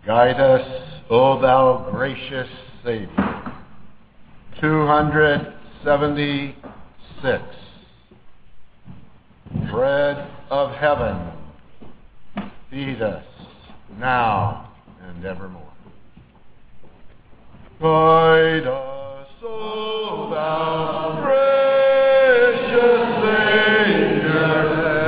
Guide us, O thou gracious Savior. 276. Bread of heaven, feed us now and evermore. Guide us, O thou gracious Savior,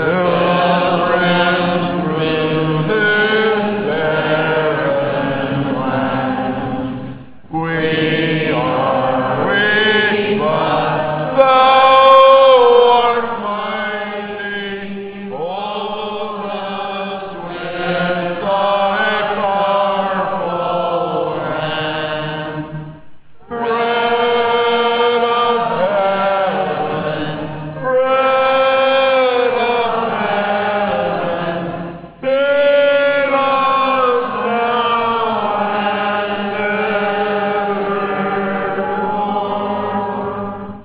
pilgrims through this barren land. We are weak, but thou art mighty. Hold us with thy powerful hand. Bread of heaven, bread of heaven, feed us now and evermore.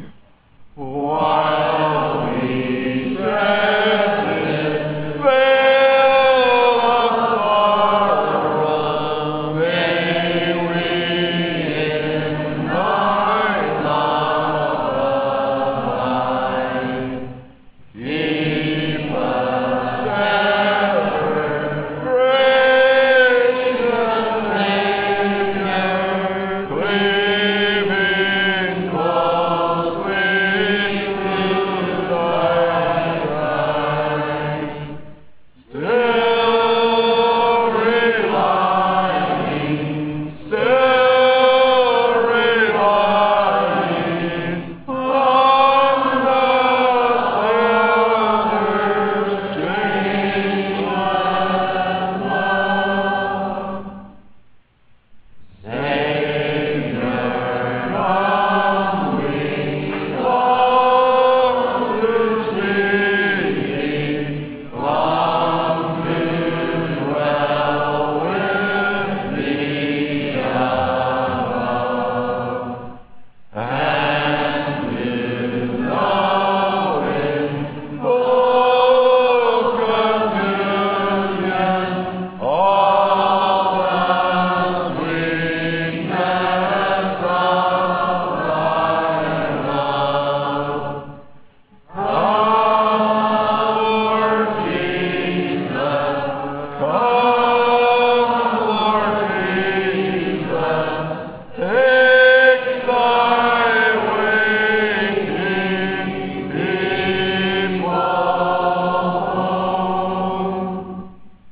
While we tread this vale of sorrow, may we in thy love abide. Keep us ever, gracious Savior, cleaving closely to thy side. Still relying on the Savior's changeless love. Savior, come, we long to see thee, long to dwell with thee above, and to know in full communion all the sweetness of thy love. Come, Lord Jesus, come, Lord Jesus, take thy waiting people home.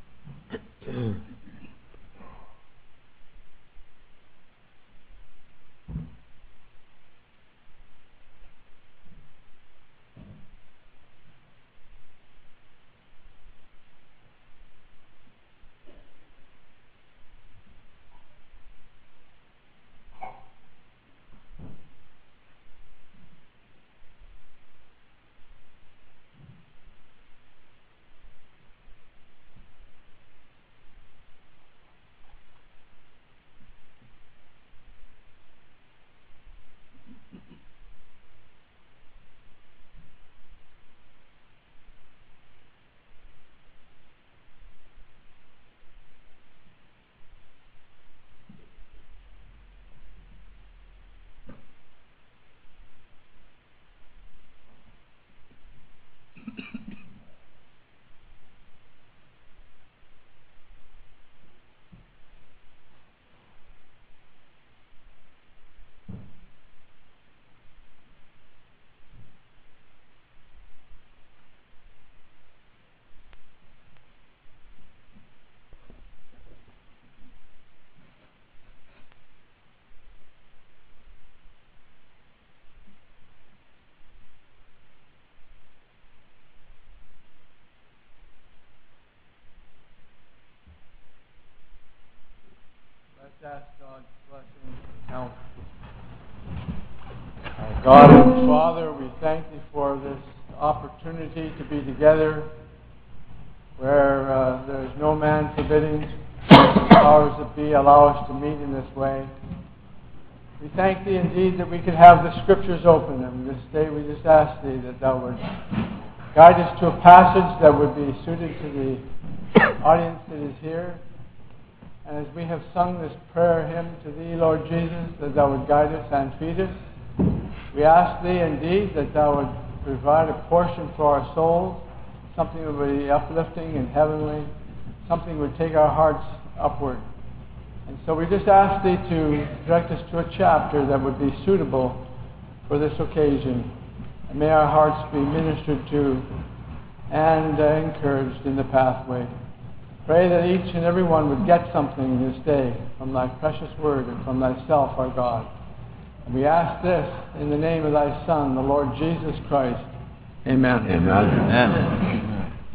Let's ask God's blessing now. Our God and Father, we thank Thee for this opportunity to be together where there is no man forbidding. Powers that be allow us to meet in this way. We thank Thee indeed that we could have the Scriptures open, and this day we just ask Thee that Thou would guide us to a passage that would be suited to the audience that is here. And as we have sung this prayer hymn to Thee, Lord Jesus, that Thou would guide us and feed us, we ask Thee indeed that Thou would provide a portion for our souls, something that would be uplifting and heavenly, something that would take our hearts upward. And so we just ask Thee to direct us to a chapter that would be suitable for this occasion. And may our hearts be ministered to and encouraged in the pathway. Pray that each and every one would get something this day from Thy precious word and from Thyself, our God. And we ask this in the name of Thy Son, the Lord Jesus Christ. Amen. Amen. Amen.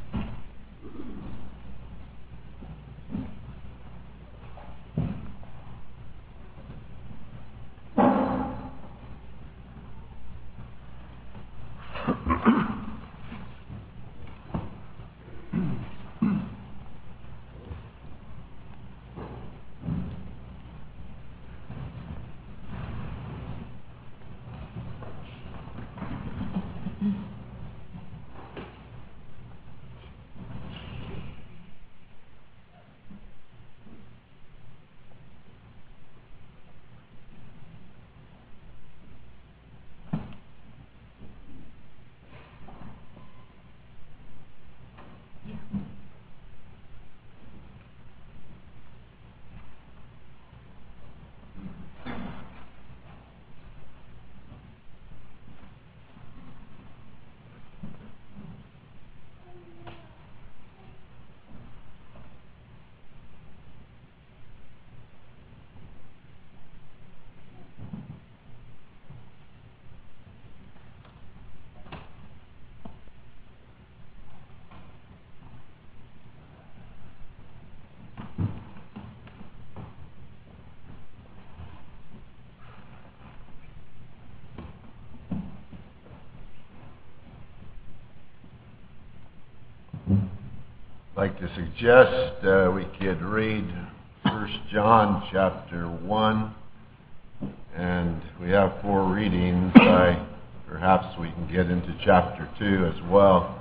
I'd like to suggest we could read 1 John chapter 1, and we have 4 readings. Perhaps we can get into chapter 2 as well.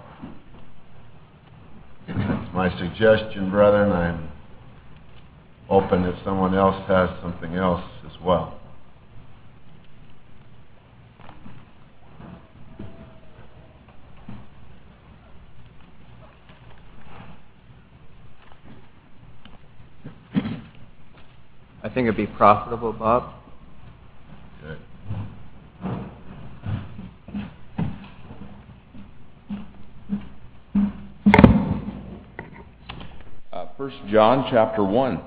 That's my suggestion, brethren. I'm open if someone else has something else as well. I think it'd be profitable, Bob. Good. 1 John chapter 1.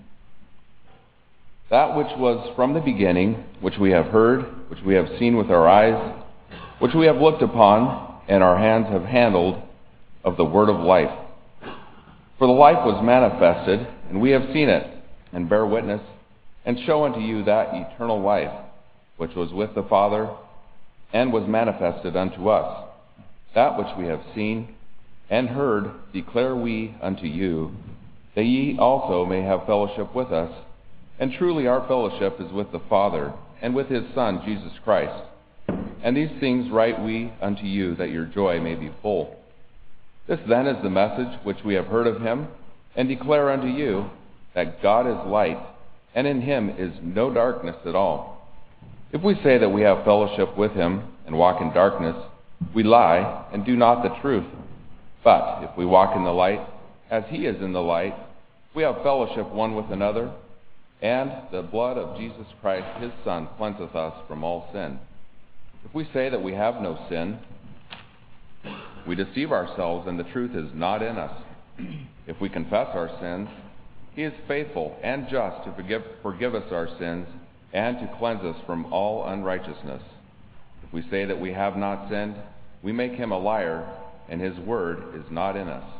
That which was from the beginning, which we have heard, which we have seen with our eyes, which we have looked upon, and our hands have handled, of the word of life. For the life was manifested, and we have seen it, and bear witness, and show unto you that eternal life, which was with the Father, and was manifested unto us. That which we have seen and heard declare we unto you, that ye also may have fellowship with us. And truly our fellowship is with the Father, and with his Son, Jesus Christ. And these things write we unto you, that your joy may be full. This then is the message which we have heard of him, and declare unto you, that God is light, and in him is no darkness at all. If we say that we have fellowship with him, and walk in darkness, we lie, and do not the truth. But if we walk in the light, as he is in the light, we have fellowship one with another, and the blood of Jesus Christ, his Son, cleanseth us from all sin. If we say that we have no sin, we deceive ourselves, and the truth is not in us. If we confess our sins, he is faithful and just to forgive us our sins, and to cleanse us from all unrighteousness. If we say that we have not sinned, we make him a liar, and his word is not in us.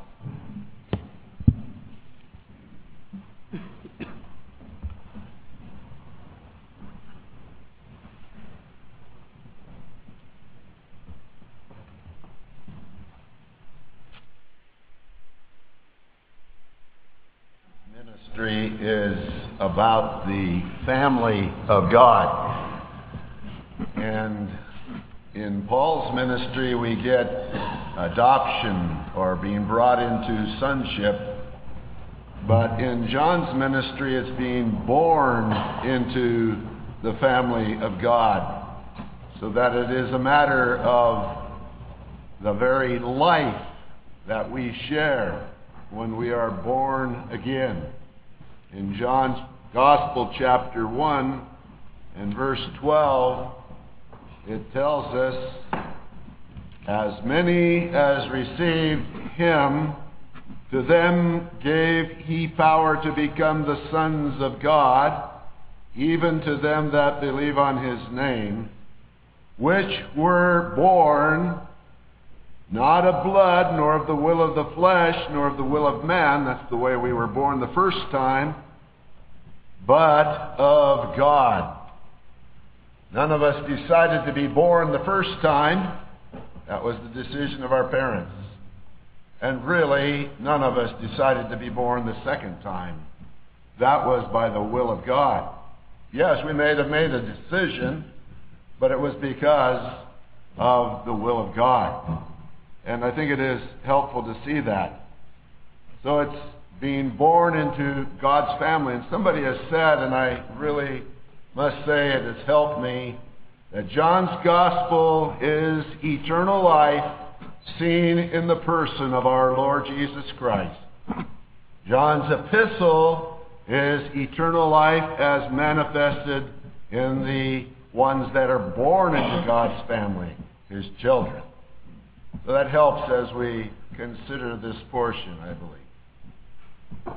Ministry is about the family of God. And in Paul's ministry, we get adoption or being brought into sonship But in John's ministry, it's being born into the family of God, so that it is a matter of the very life that we share when we are born again. In John's Gospel, chapter 1, and verse 12, it tells us, "As many as received him, to them gave he power to become the sons of God, even to them that believe on his name, which were born not of blood, nor of the will of the flesh, nor of the will of man," that's the way we were born the first time, "but of God." None of us decided to be born the first time. That was the decision of our parents. And really, none of us decided to be born the second time. That was by the will of God. Yes, we may have made a decision, but it was because of the will of God. And I think it is helpful to see that. So it's being born into God's family. And somebody has said, and I really must say it has helped me, that John's gospel is eternal life seen in the person of our Lord Jesus Christ. John's epistle is eternal life as manifested in the ones that are born into God's family, his children. So that helps as we consider this portion, I believe.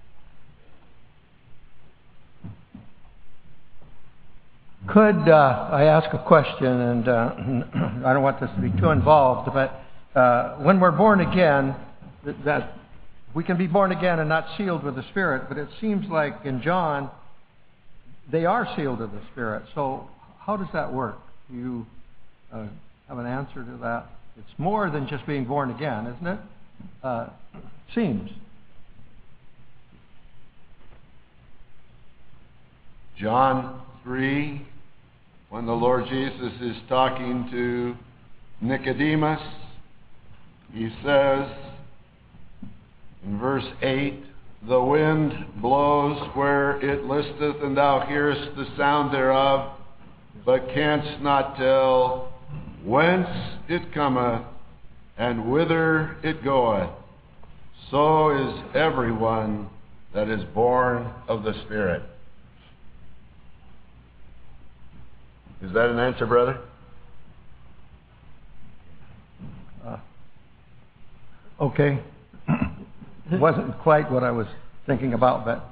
Could I ask a question? And I don't want this to be too involved, but when we're born again, that we can be born again and not sealed with the Spirit, but it seems like in John, they are sealed with the Spirit. So how does that work? Do you have an answer to that? It's more than just being born again, isn't it? Seems. John 3, when the Lord Jesus is talking to Nicodemus, he says in verse 8, "The wind blows where it listeth, and thou hearest the sound thereof, but canst not tell whence it cometh and whither it goeth. So is everyone that is born of the Spirit." Is that an answer, brother? Okay. It wasn't quite what I was thinking about, but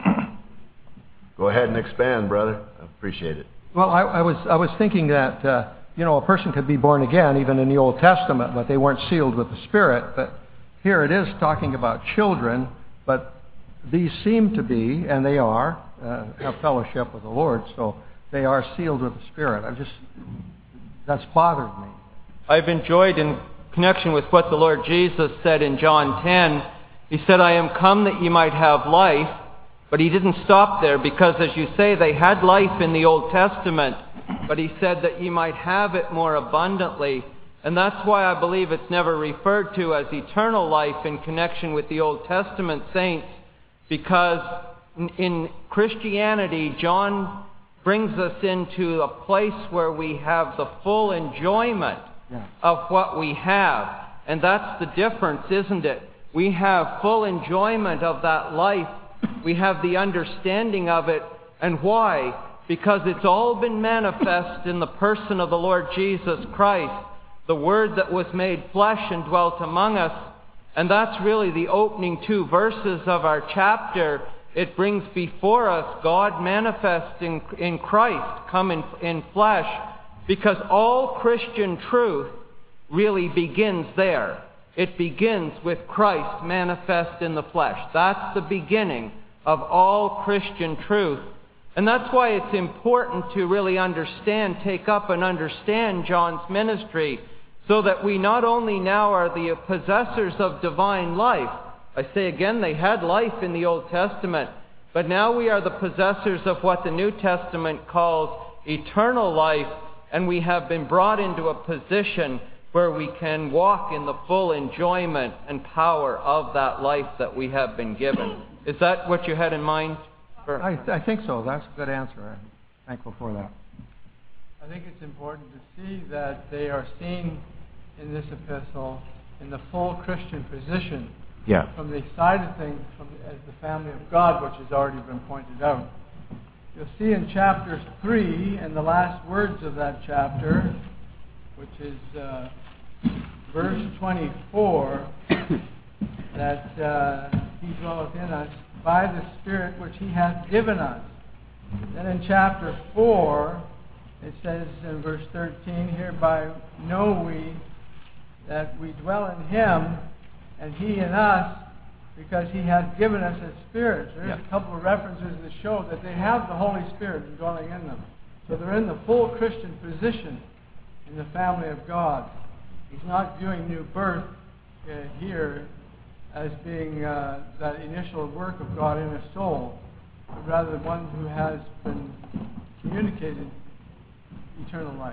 Go ahead and expand, brother. I appreciate it. well, I was thinking that a person could be born again even in the Old Testament, but they weren't sealed with the Spirit. But here it is talking about children, but these seem to be, and they are, have fellowship with the Lord, so they are sealed with the Spirit. That's bothered me. I've enjoyed, in connection with what the Lord Jesus said in John 10, he said, "I am come that ye might have life." But he didn't stop there, because as you say, they had life in the Old Testament, but he said that ye might have it more abundantly. And that's why I believe it's never referred to as eternal life in connection with the Old Testament saints, because in Christianity, John brings us into a place where we have the full enjoyment of what we have. And that's the difference, isn't it? We have full enjoyment of that life. We have the understanding of it. And why? Because it's all been manifest in the person of the Lord Jesus Christ, the Word that was made flesh and dwelt among us. And that's really the opening 2 verses of our chapter. It brings before us God manifest in Christ, come in flesh, because all Christian truth really begins there. It begins with Christ manifest in the flesh. That's the beginning of all Christian truth. And that's why it's important to really take up and understand John's ministry, so that we not only now are the possessors of divine life. I say again, they had life in the Old Testament, but now we are the possessors of what the New Testament calls eternal life, and we have been brought into a position where we can walk in the full enjoyment and power of that life that we have been given. Is that what you had in mind? I think so. That's a good answer. I'm thankful for that. I think it's important to see that they are seen in this epistle in the full Christian position. Yeah. From the side of things as the family of God, which has already been pointed out. You'll see in chapter 3, and the last words of that chapter, which is verse 24, that he dwelleth in us by the Spirit which he hath given us. Then in chapter 4, it says in verse 13, hereby know we that we dwell in him, and he in us, because he hath given us his Spirit. So there's a couple of references that show that they have the Holy Spirit dwelling in them. So they're in the full Christian position in the family of God. He's not viewing new birth here as being that initial work of God in a soul, but rather one who has been communicated eternal life.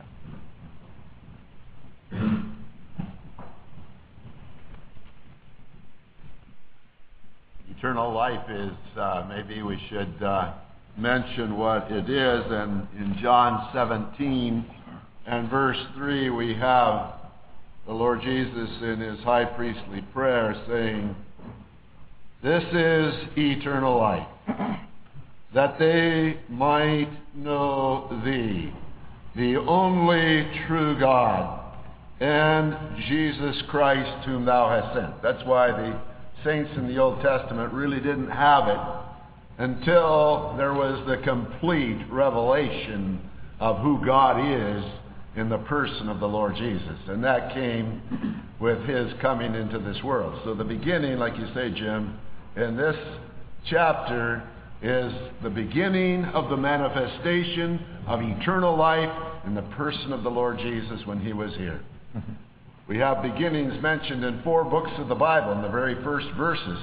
Eternal life is, maybe we should mention what it is. And in John 17 and verse 3, we have the Lord Jesus in his high priestly prayer saying, this is eternal life, that they might know thee, the only true God, and Jesus Christ whom thou hast sent. That's why the saints in the Old Testament really didn't have it until there was the complete revelation of who God is in the person of the Lord Jesus. And that came with his coming into this world. So the beginning, like you say, Jim, in this chapter is the beginning of the manifestation of eternal life in the person of the Lord Jesus when he was here. We have beginnings mentioned in 4 books of the Bible in the very first verses.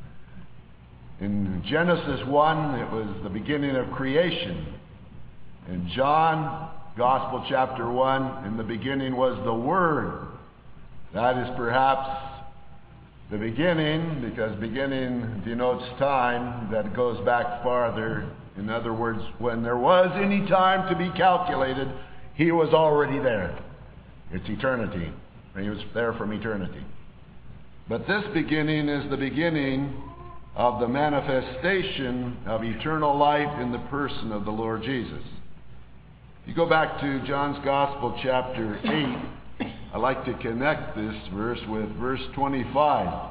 In Genesis 1, it was the beginning of creation. In John, Gospel chapter 1, in the beginning was the Word. That is perhaps the beginning, because beginning denotes time that goes back farther. In other words, when there was any time to be calculated, he was already there. It's eternity. He was there from eternity. But this beginning is the beginning of the manifestation of eternal life in the person of the Lord Jesus. If you go back to John's Gospel, chapter 8, I like to connect this verse with verse 25.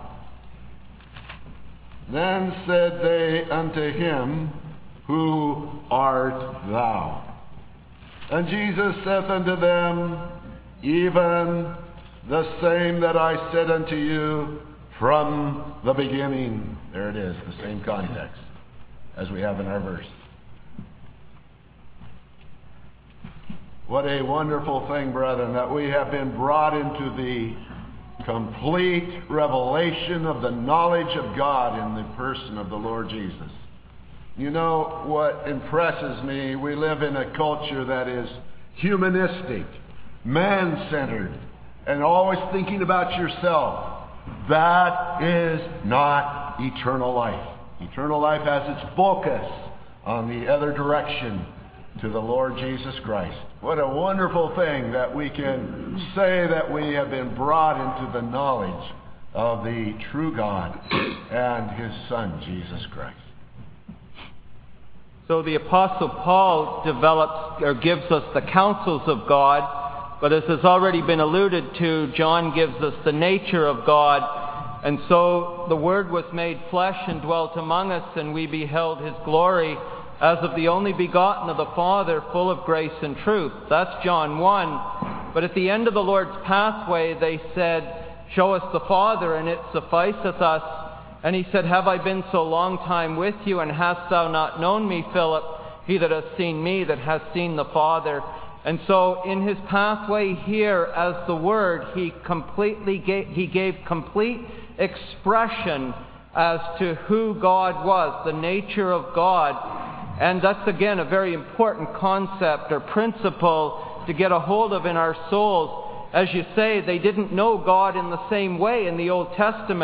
Then said they unto him, who art thou? And Jesus saith unto them, even the same that I said unto you from the beginning. There it is, the same context as we have in our verse. What a wonderful thing, brethren, that we have been brought into the complete revelation of the knowledge of God in the person of the Lord Jesus. You know what impresses me? We live in a culture that is humanistic, man-centered, and always thinking about yourself. That is not eternal life. Eternal life has its focus on the other direction, to the Lord Jesus Christ. What a wonderful thing that we can say that we have been brought into the knowledge of the true God and his Son, Jesus Christ. So the Apostle Paul develops or gives us the counsels of God, but as has already been alluded to, John gives us the nature of God. And so the Word was made flesh and dwelt among us, and we beheld his glory as of the only begotten of the Father, full of grace and truth. That's John 1. But at the end of the Lord's pathway, they said, show us the Father, and it sufficeth us. And he said, have I been so long time with you, and hast thou not known me, Philip? He that hath seen me, that hath seen the Father. And so in his pathway here, as the Word, he gave complete expression as to who God was, the nature of God. And that's, again, a very important concept or principle to get a hold of in our souls. As you say, they didn't know God in the same way in the Old Testament.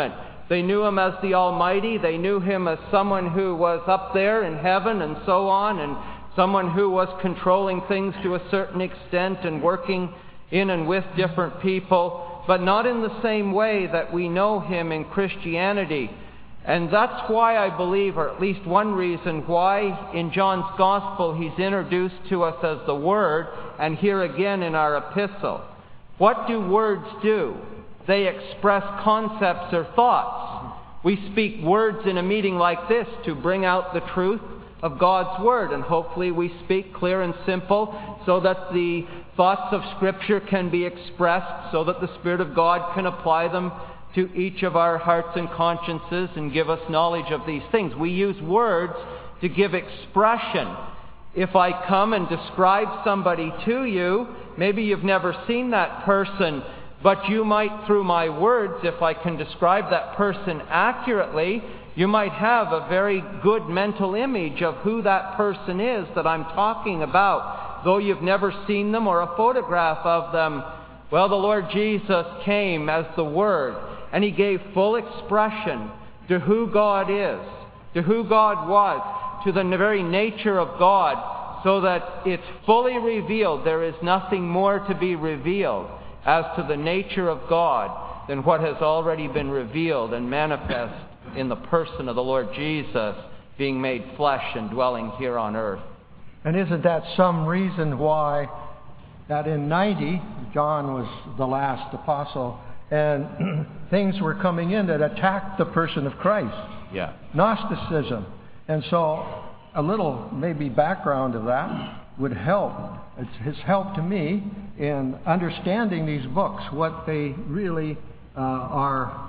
They knew him as the Almighty. They knew him as someone who was up there in heaven and so on, and someone who was controlling things to a certain extent and working in and with different people, but not in the same way that we know him in Christianity. And that's why I believe, or at least one reason why in John's Gospel he's introduced to us as the Word, and here again in our epistle. What do words do? They express concepts or thoughts. We speak words in a meeting like this to bring out the truth of God's Word, and hopefully we speak clear and simple so that the thoughts of Scripture can be expressed, so that the Spirit of God can apply them to each of our hearts and consciences and give us knowledge of these things. We use words to give expression. If I come and describe somebody to you, maybe you've never seen that person, but you might, through my words, if I can describe that person accurately, you might have a very good mental image of who that person is that I'm talking about, though you've never seen them or a photograph of them. Well, the Lord Jesus came as the Word, and he gave full expression to who God is, to who God was, to the very nature of God, so that it's fully revealed. There is nothing more to be revealed as to the nature of God than what has already been revealed and manifest in the person of the Lord Jesus being made flesh and dwelling here on earth. And isn't that some reason why that in 90, John was the last apostle, and things were coming in that attacked the person of Christ? Yeah. Gnosticism. And so a little maybe background of that would help. It's helped to me in understanding these books, what they really are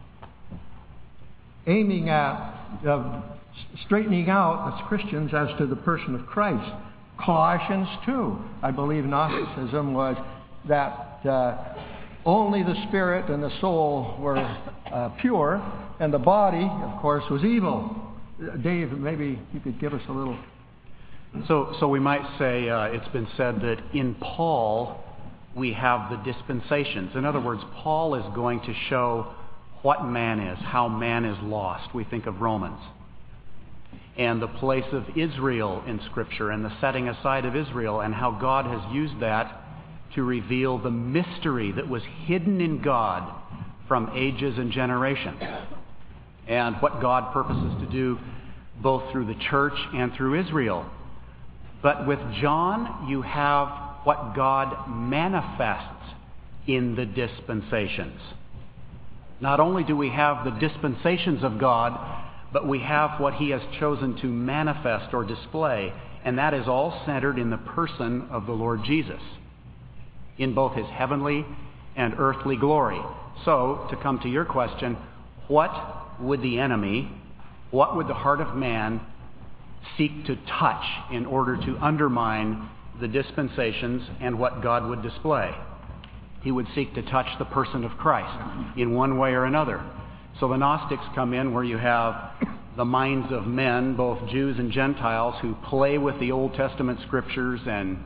aiming at, straightening out as Christians as to the person of Christ. Colossians 2, I believe Gnosticism was that only the spirit and the soul were pure, and the body, of course, was evil. Dave, maybe you could give us a little. So we might say it's been said that in Paul we have the dispensations. In other words, Paul is going to show what man is, how man is lost. We think of Romans. And the place of Israel in Scripture and the setting aside of Israel, and how God has used that to reveal the mystery that was hidden in God from ages and generations, and what God purposes to do both through the church and through Israel. But with John, you have what God manifests in the dispensations. Not only do we have the dispensations of God, but we have what he has chosen to manifest or display, and that is all centered in the person of the Lord Jesus, in both his heavenly and earthly glory. So, to come to your question, what would the enemy, what would the heart of man seek to touch in order to undermine the dispensations and what God would display? He would seek to touch the person of Christ in one way or another. So the Gnostics come in where you have the minds of men, both Jews and Gentiles, who play with the Old Testament scriptures and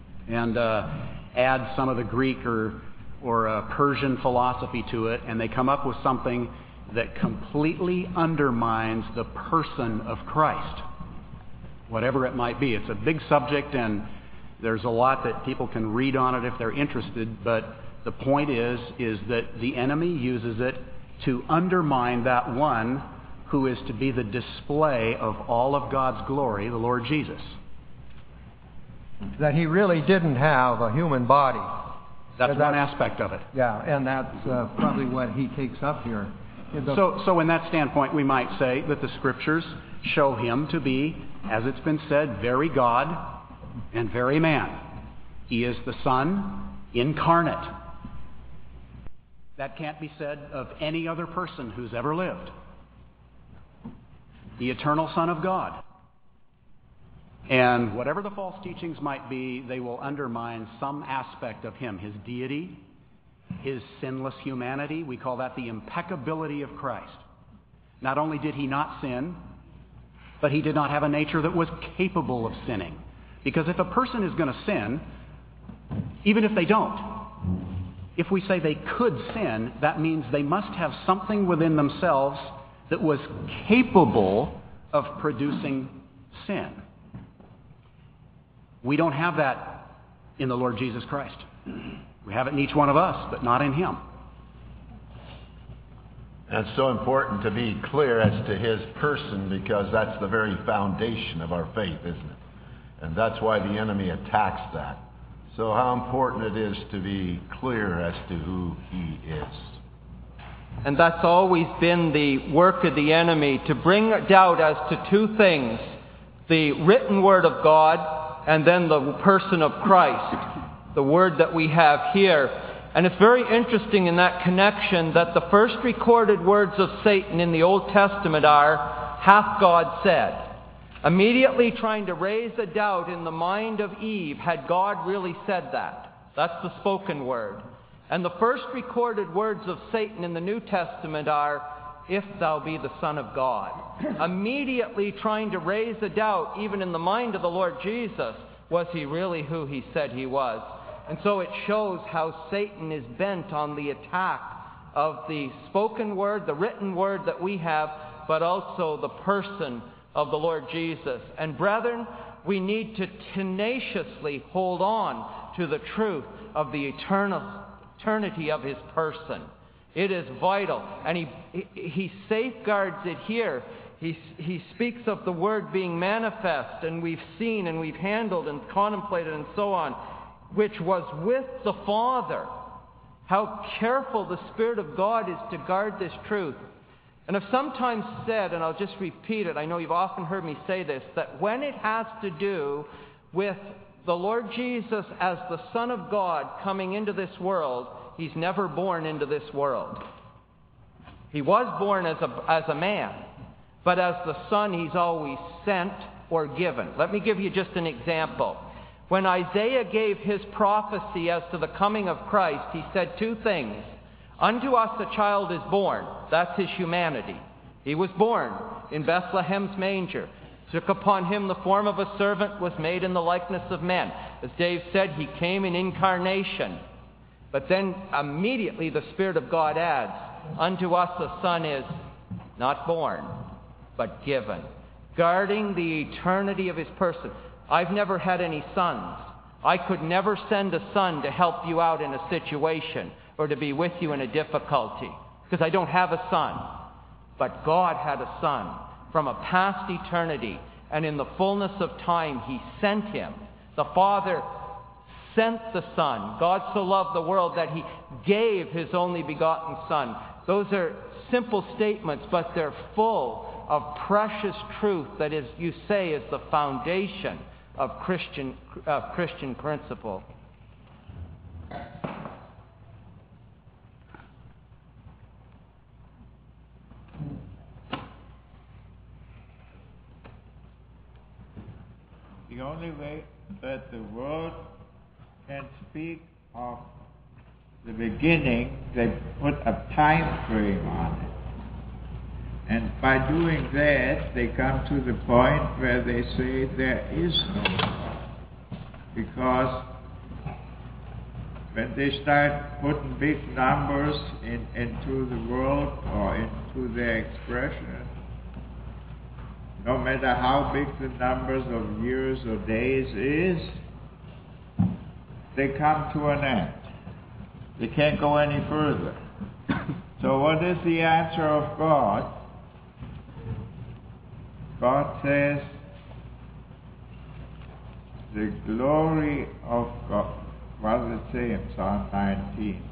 add some of the Greek or Persian philosophy to it, and they come up with something that completely undermines the person of Christ, whatever it might be. It's a big subject, and there's a lot that people can read on it if they're interested, but the point is that the enemy uses it to undermine that one who is to be the display of all of God's glory, the Lord Jesus. That he really didn't have a human body. That's one aspect of it. Yeah, and that's probably what he takes up here. So in that standpoint, we might say that the Scriptures show him to be, as it's been said, very God and very man. He is the Son incarnate. That can't be said of any other person who's ever lived. The eternal Son of God. And whatever the false teachings might be, they will undermine some aspect of him. His deity, his sinless humanity. We call that the impeccability of Christ. Not only did he not sin, but he did not have a nature that was capable of sinning. Because if a person is going to sin, even if they don't, if we say they could sin, that means they must have something within themselves that was capable of producing sin. We don't have that in the Lord Jesus Christ. We have it in each one of us, but not in Him. And it's so important to be clear as to His person, because that's the very foundation of our faith, isn't it? And that's why the enemy attacks that. So how important it is to be clear as to who He is. And that's always been the work of the enemy, to bring doubt as to two things: the written word of God and then the person of Christ, the word that we have here. And it's very interesting in that connection that the first recorded words of Satan in the Old Testament are, "Hath God said?" Immediately trying to raise a doubt in the mind of Eve, had God really said that? That's the spoken word. And the first recorded words of Satan in the New Testament are, "If thou be the Son of God." Immediately trying to raise a doubt, even in the mind of the Lord Jesus, was He really who He said He was? And so it shows how Satan is bent on the attack of the spoken word, the written word that we have, but also the person of the Lord Jesus. And brethren, we need to tenaciously hold on to the truth of the eternity of His person. It is vital. And he safeguards it here. He speaks of the Word being manifest, and we've seen and we've handled and contemplated and so on, which was with the Father. How careful the Spirit of God is to guard this truth. And I've sometimes said, and I'll just repeat it, I know you've often heard me say this, that when it has to do with the Lord Jesus as the Son of God coming into this world, He's never born into this world. He was born as a man, but as the Son He's always sent or given. Let me give you just an example. When Isaiah gave his prophecy as to the coming of Christ, he said two things. Unto us a child is born. That's His humanity. He was born in Bethlehem's manger. Took upon Him the form of a servant, was made in the likeness of men. As Dave said, He came in incarnation. But then immediately the Spirit of God adds, unto us a son is not born, but given. Guarding the eternity of His person. I've never had any sons. I could never send a son to help you out in a situation or to be with you in a difficulty, because I don't have a son. But God had a Son from a past eternity, and in the fullness of time He sent Him. The Father sent the Son. God so loved the world that He gave His only begotten Son. Those are simple statements, but they're full of precious truth that is, you say, is the foundation of Christian principle. The only way that the world can speak of the beginning, they put a time frame on it. And by doing that, they come to the point where they say there is no God. Because when they start putting big numbers into the world or into their expression, no matter how big the numbers of years or days is, they come to an end. They can't go any further. So what is the answer of God? God says, the glory of God. What does it say in Psalm 19?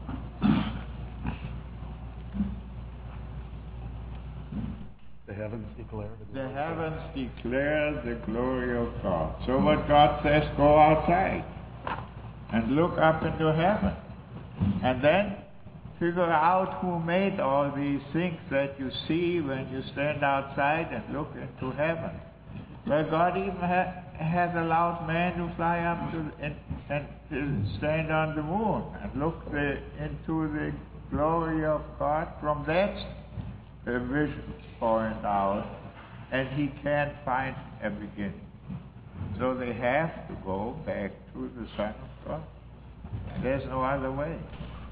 The heavens declare The heavens declare the glory of God. So what God says, go outside and look up into heaven. And then figure out who made all these things that you see when you stand outside and look into heaven. Well, God even has allowed man to fly up and to stand on the moon and look into the glory of God from that vision point out, and he can't find a beginning. So they have to go back to the Son of God. There's no other way.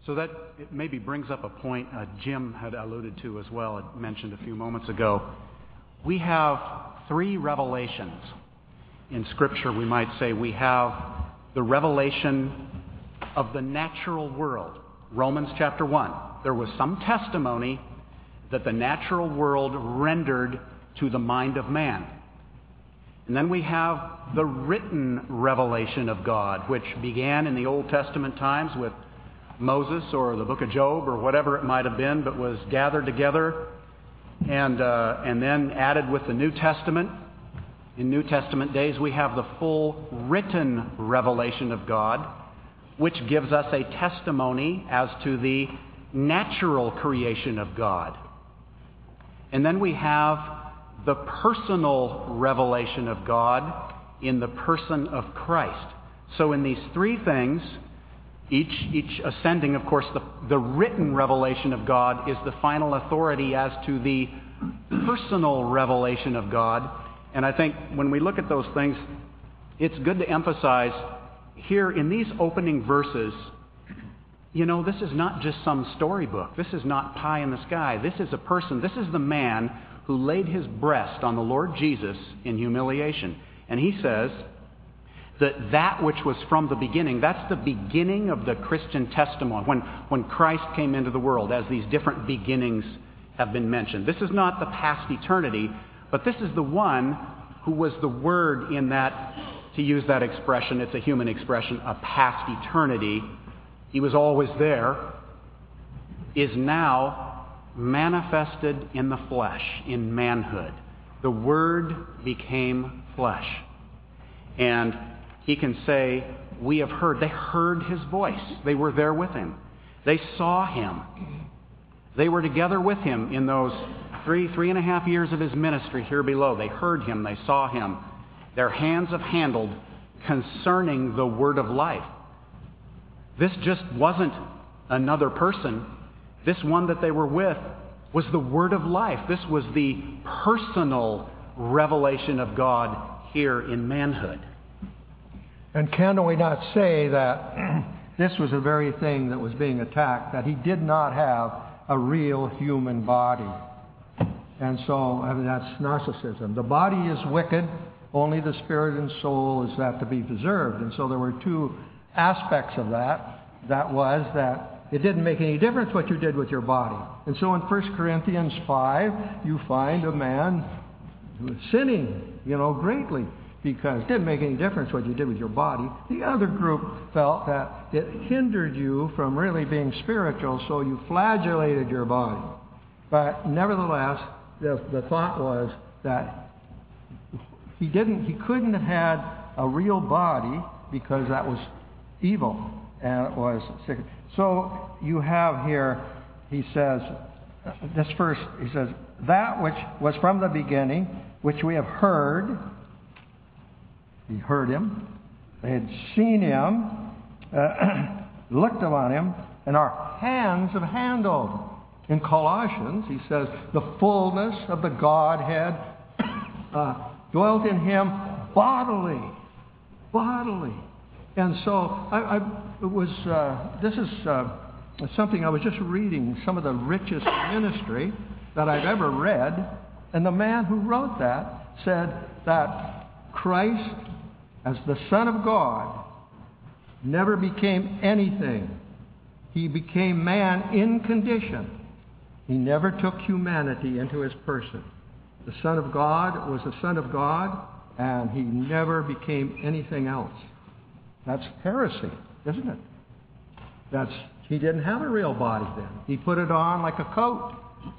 So that it maybe brings up a point Jim had alluded to as well, had mentioned a few moments ago. We have three revelations in Scripture, we might say. We have the revelation of the natural world. Romans chapter 1. There was some testimony that the natural world rendered to the mind of man. And then we have the written revelation of God, which began in the Old Testament times with Moses or the book of Job or whatever it might have been, but was gathered together and then added with the New Testament. In New Testament days, we have the full written revelation of God, which gives us a testimony as to the natural creation of God. And then we have the personal revelation of God in the person of Christ. So in these three things, each ascending, of course, the written revelation of God is the final authority as to the personal revelation of God. And I think when we look at those things, it's good to emphasize here in these opening verses, this is not just some storybook. This is not pie in the sky. This is a person. This is the man who laid his breast on the Lord Jesus in humiliation. And he says that which was from the beginning, that's the beginning of the Christian testimony, when Christ came into the world, as these different beginnings have been mentioned. This is not the past eternity, but this is the one who was the Word in that, to use that expression, it's a human expression, a past eternity. He was always there, is now manifested in the flesh, in manhood. The Word became flesh. And he can say, we have heard. They heard his voice. They were there with him. They saw him. They were together with him in those three and a half years of his ministry here below. They heard him. They saw him. Their hands have handled concerning the word of life. This just wasn't another person. This one that they were with was the word of life. This was the personal revelation of God here in manhood. And can we not say that this was the very thing that was being attacked, that he did not have a real human body? And so, that's narcissism. The body is wicked, only the spirit and soul is that to be preserved. And so there were two aspects of that. That was that it didn't make any difference what you did with your body. And so in 1 Corinthians 5, you find a man who was sinning, greatly, because it didn't make any difference what you did with your body. The other group felt that it hindered you from really being spiritual, so you flagellated your body. But nevertheless, the thought was that he couldn't have had a real body because that was evil and it was sick. So you have here, he says, that which was from the beginning, which we have heard. He heard him. They had seen him, looked upon him, and our hands have handled. In Colossians, he says, the fullness of the Godhead dwelt in him bodily. And so this is something I was just reading, some of the richest ministry that I've ever read. And the man who wrote that said that Christ, as the Son of God, never became anything. He became man in condition. He never took humanity into his person. The Son of God was the Son of God, and he never became anything else. That's heresy, isn't it? He didn't have a real body then. He put it on like a coat.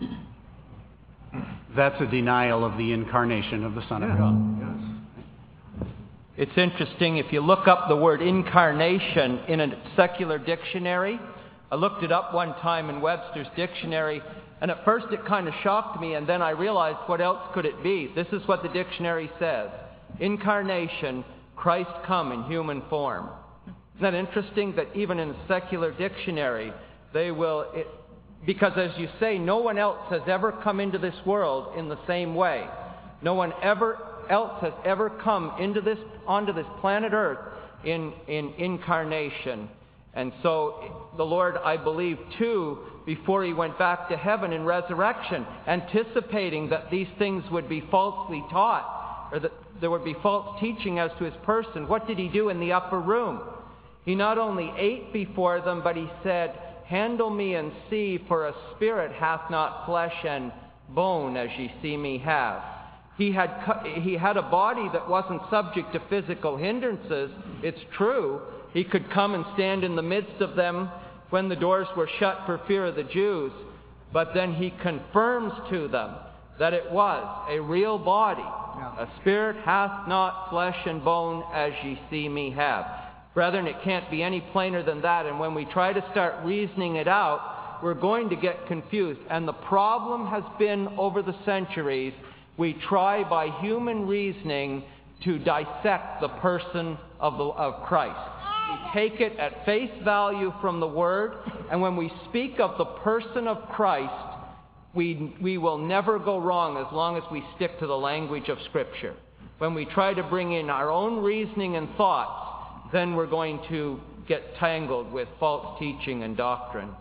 That's a denial of the incarnation of the Son of God. Yes. It's interesting, if you look up the word incarnation in a secular dictionary, I looked it up one time in Webster's dictionary, and at first it kind of shocked me, and then I realized, what else could it be? This is what the dictionary says. Incarnation, Christ come in human form. Isn't that interesting that even in a secular dictionary, because as you say, no one else has ever come into this world in the same way. No one else has ever come onto this planet Earth in incarnation. And so the Lord, I believe, too, before he went back to heaven in resurrection, anticipating that these things would be falsely taught, or that there would be false teaching as to his person, what did he do in the upper room? He not only ate before them, but he said, "Handle me and see, for a spirit hath not flesh and bone, as ye see me have." He had a body that wasn't subject to physical hindrances. It's true. He could come and stand in the midst of them when the doors were shut for fear of the Jews. But then he confirms to them that it was a real body. A spirit hath not flesh and bone, as ye see me have. Brethren, it can't be any plainer than that. And when we try to start reasoning it out, we're going to get confused. And the problem has been over the centuries, we try by human reasoning to dissect the person of Christ. We take it at face value from the Word, and when we speak of the person of Christ, we will never go wrong as long as we stick to the language of Scripture. When we try to bring in our own reasoning and thoughts, then we're going to get tangled with false teaching and doctrine.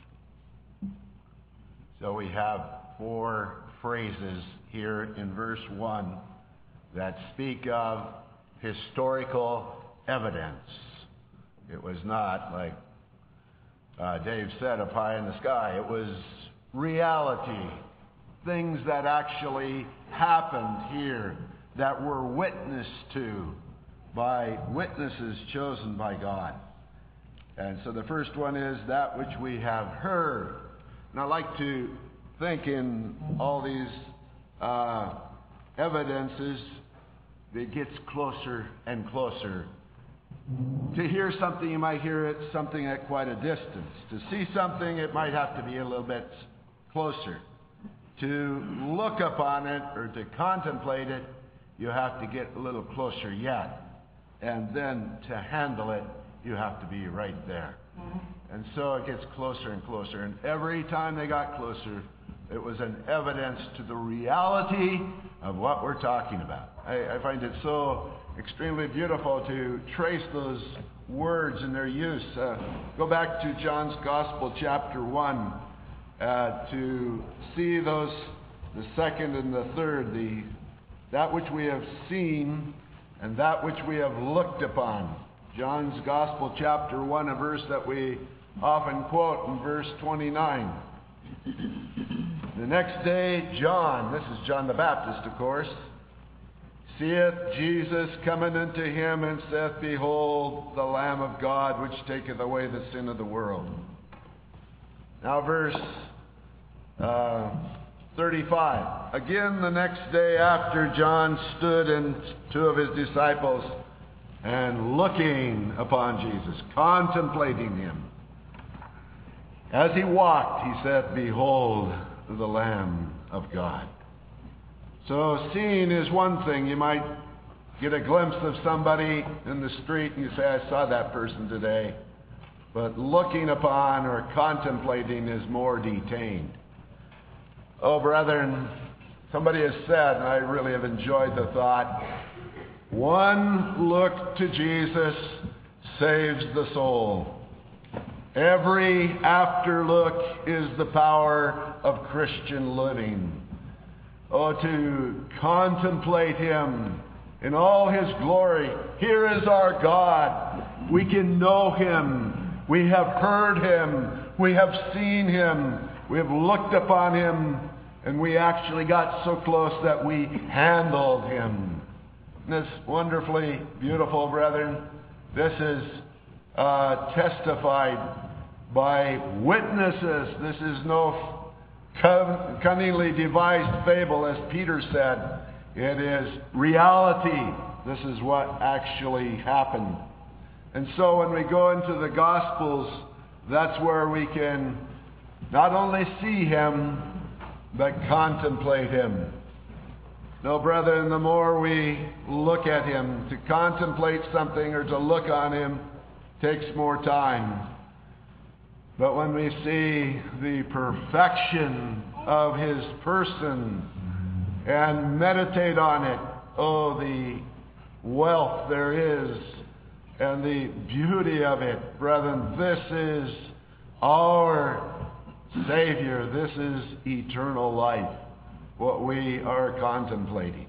So we have 4 phrases here in verse 1 that speak of historical evidence. It was not, like Dave said, up high in the sky. It was reality, things that actually happened here that were witnessed to by witnesses chosen by God. And so the first one is that which we have heard. And I like to think in all these evidences, it gets closer and closer. To hear something, you might hear it something at quite a distance. To see something, it might have to be a little bit closer. To look upon it or to contemplate it, you have to get a little closer yet. And then to handle it, you have to be right there. And so it gets closer and closer. And every time they got closer, it was an evidence to the reality of what we're talking about. I find it so extremely beautiful to trace those words and their use. Go back to John's Gospel, chapter 1, to see those, the second and the third, that which we have seen and that which we have looked upon. John's Gospel, chapter 1, a verse that we often quote in verse 29. The next day, John, this is John the Baptist, of course, seeth Jesus coming unto him, and saith, Behold, the Lamb of God, which taketh away the sin of the world. Now, verse 35. Again, the next day after, John stood and 2 of his disciples, and looking upon Jesus, contemplating him. As he walked, he said, Behold, the Lamb of God. So seeing is one thing. You might get a glimpse of somebody in the street and you say, I saw that person today. But looking upon or contemplating is more detained. Oh, brethren, somebody has said, and I really have enjoyed the thought, one look to Jesus saves the soul. Every afterlook is the power of Christian living. Oh, to contemplate him in all his glory. Here is our God. We can know him. We have heard him. We have seen him. We have looked upon him. And we actually got so close that we handled him. Isn't this wonderfully beautiful, brethren? This is testified by witnesses. This is no cunningly devised fable, as Peter said. It is reality. This is what actually happened. And so when we go into the Gospels, that's where we can not only see him, but contemplate him. No, brethren, the more we look at him, to contemplate something or to look on him takes more time. But when we see the perfection of his person and meditate on it, oh, the wealth there is And the beauty of it, brethren, this is our Savior. This is eternal life, what we are contemplating.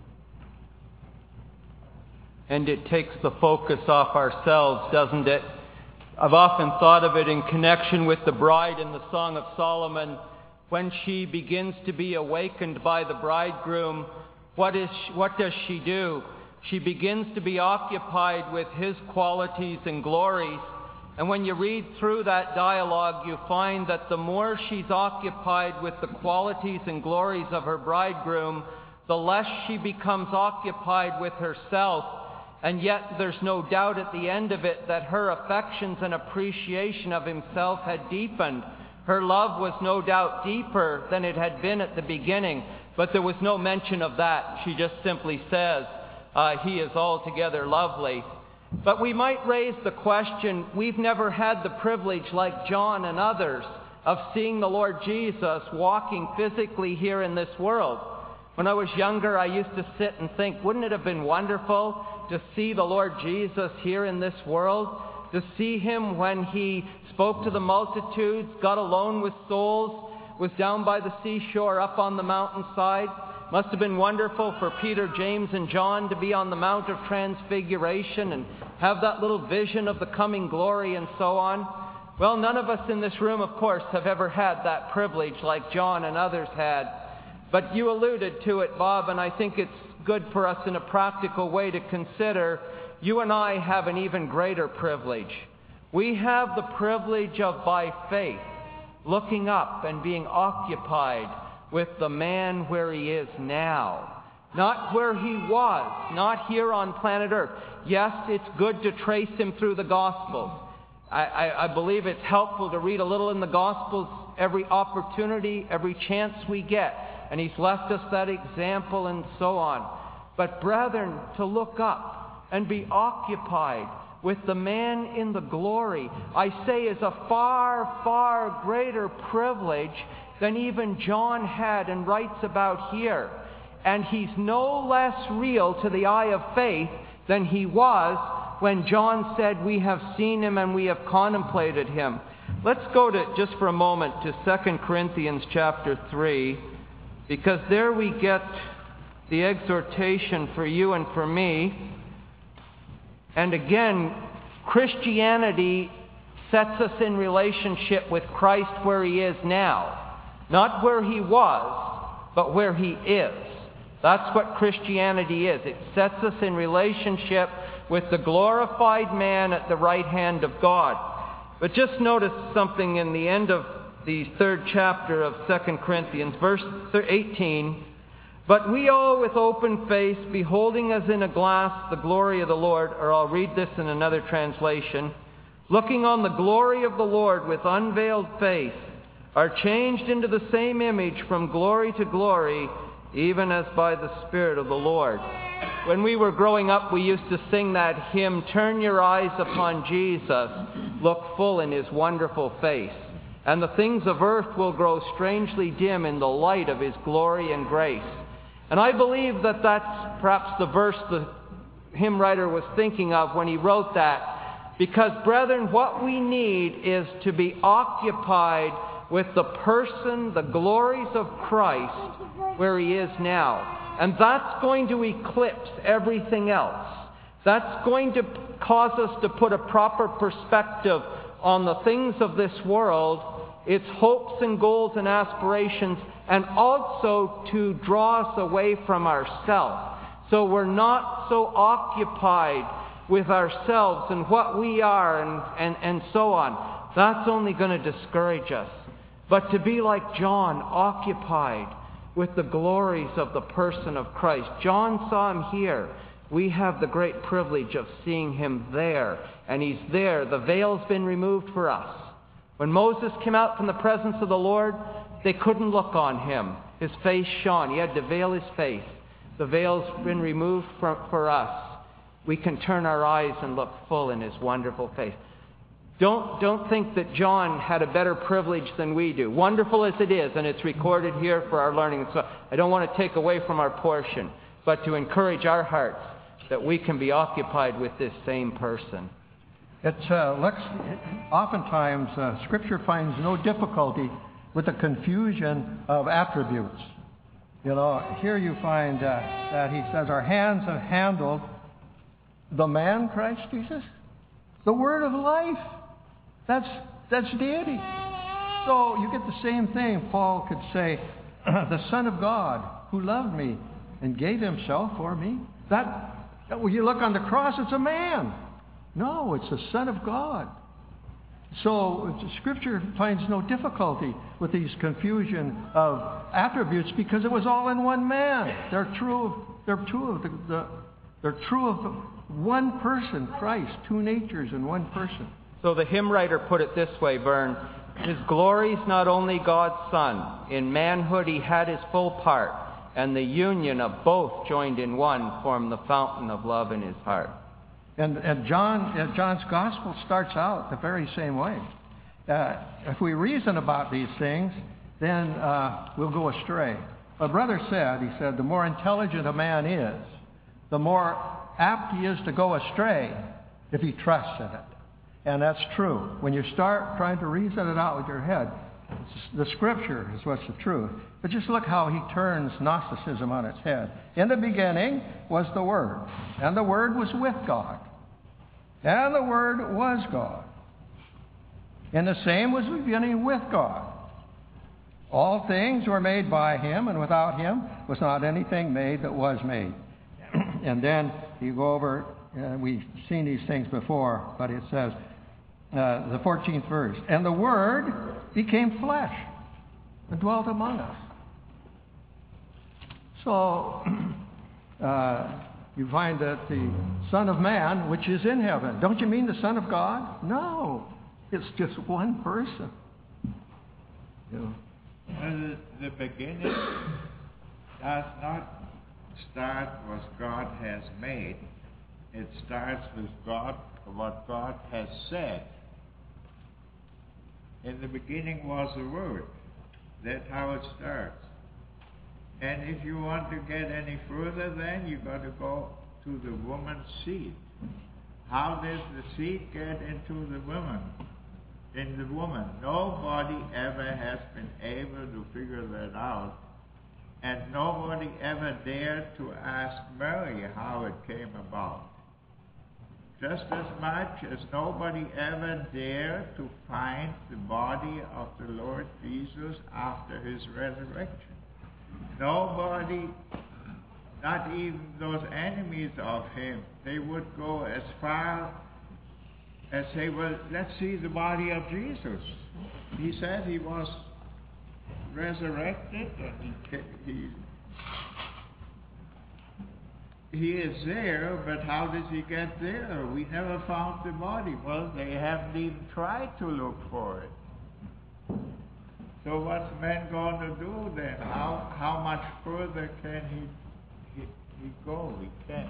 And it takes the focus off ourselves, doesn't it? I've often thought of it in connection with the bride in the Song of Solomon. When she begins to be awakened by the bridegroom, what does she do? She begins to be occupied with his qualities and glories. And when you read through that dialogue, you find that the more she's occupied with the qualities and glories of her bridegroom, the less she becomes occupied with herself. And yet there's no doubt at the end of it that her affections and appreciation of himself had deepened. Her love was no doubt deeper than it had been at the beginning, but there was no mention of that. She just simply says, he is altogether lovely. But we might raise the question, we've never had the privilege, like John and others, of seeing the Lord Jesus walking physically here in this world. When I was younger, I used to sit and think, wouldn't it have been wonderful to see the Lord Jesus here in this world? To see him when he spoke to the multitudes, got alone with souls, was down by the seashore up on the mountainside. Must have been wonderful for Peter, James, and John to be on the Mount of Transfiguration and have that little vision of the coming glory and so on. Well, none of us in this room, of course, have ever had that privilege like John and others had. But you alluded to it, Bob, and I think it's good for us in a practical way to consider. You and I have an even greater privilege. We have the privilege of, by faith, looking up and being occupied with the man where he is now. Not where he was, not here on planet Earth. Yes, it's good to trace him through the Gospels. I believe it's helpful to read a little in the Gospels every opportunity, every chance we get. And he's left us that example and so on. But brethren, to look up and be occupied with the man in the glory, I say, is a far, far greater privilege than even John had and writes about here. And he's no less real to the eye of faith than he was when John said, we have seen him and we have contemplated him. Let's go to, just for a moment, to 2 Corinthians chapter 3, because there we get the exhortation for you and for me. And again, Christianity sets us in relationship with Christ where he is now. Not where he was, but where he is. That's what Christianity is. It sets us in relationship with the glorified man at the right hand of God. But just notice something in the end of the 3rd chapter of 2 Corinthians, verse 18. But we all with open face, beholding as in a glass the glory of the Lord, or I'll read this in another translation, looking on the glory of the Lord with unveiled face, are changed into the same image from glory to glory, even as by the Spirit of the Lord. When we were growing up, we used to sing that hymn, turn your eyes upon Jesus, look full in his wonderful face, and the things of earth will grow strangely dim in the light of his glory and grace. And I believe that that's perhaps the verse the hymn writer was thinking of when he wrote that. Because, brethren, what we need is to be occupied with the person, the glories of Christ, where he is now. And that's going to eclipse everything else. That's going to cause us to put a proper perspective on the things of this world, its hopes and goals and aspirations, and also to draw us away from ourselves. So we're not so occupied with ourselves and what we are and so on. That's only going to discourage us. But to be like John, occupied with the glories of the person of Christ. John saw him here. We have the great privilege of seeing him there. And he's there. The veil's been removed for us. When Moses came out from the presence of the Lord, they couldn't look on him. His face shone. He had to veil his face. The veil's been removed for us. We can turn our eyes and look full in his wonderful face. Don't think that John had a better privilege than we do. Wonderful as it is, and it's recorded here for our learning. So I don't want to take away from our portion, but to encourage our hearts that we can be occupied with this same person. Oftentimes, Scripture finds no difficulty with the confusion of attributes. Here you find that he says, our hands have handled the man, Christ Jesus, the word of life. That's deity. So you get the same thing. Paul could say, the Son of God who loved me and gave himself for me. When you look on the cross, it's a man. No, it's the Son of God. So Scripture finds no difficulty with these confusion of attributes because it was all in one man. They're true of one person, Christ, two natures in one person. So the hymn writer put it this way, Vern. His glory's not only God's Son. In manhood he had his full part, and the union of both joined in one formed the fountain of love in his heart. And John's Gospel starts out the very same way. If we reason about these things, then we'll go astray. My brother said, the more intelligent a man is, the more apt he is to go astray if he trusts in it. And that's true. When you start trying to reason it out with your head, the Scripture is what's the truth. But just look how he turns Gnosticism on its head. In the beginning was the Word, and the Word was with God, and the Word was God. And the same was the beginning with God. All things were made by him, and without him was not anything made that was made. And then you go over, we've seen these things before, but it says, the 14th verse, and the Word became flesh and dwelt among us. So, you find that the Son of Man, which is in heaven, don't you mean the Son of God? No, it's just one person. Well, the beginning does not start what God has made. It starts with what God has said. In the beginning was the Word. That's how it starts. And if you want to get any further, then you've got to go to the woman's seed. How did the seed get into the woman? In the woman. Nobody ever has been able to figure that out. And nobody ever dared to ask Mary how it came about. Just as much as nobody ever dared to find the body of the Lord Jesus after his resurrection. Nobody, not even those enemies of him, they would go as far as say, well, let's see the body of Jesus. He said he was resurrected and he is there, but how did he get there? We never found the body. Well, they haven't even tried to look for it. So what's man going to do then? How much further can he go? He can't.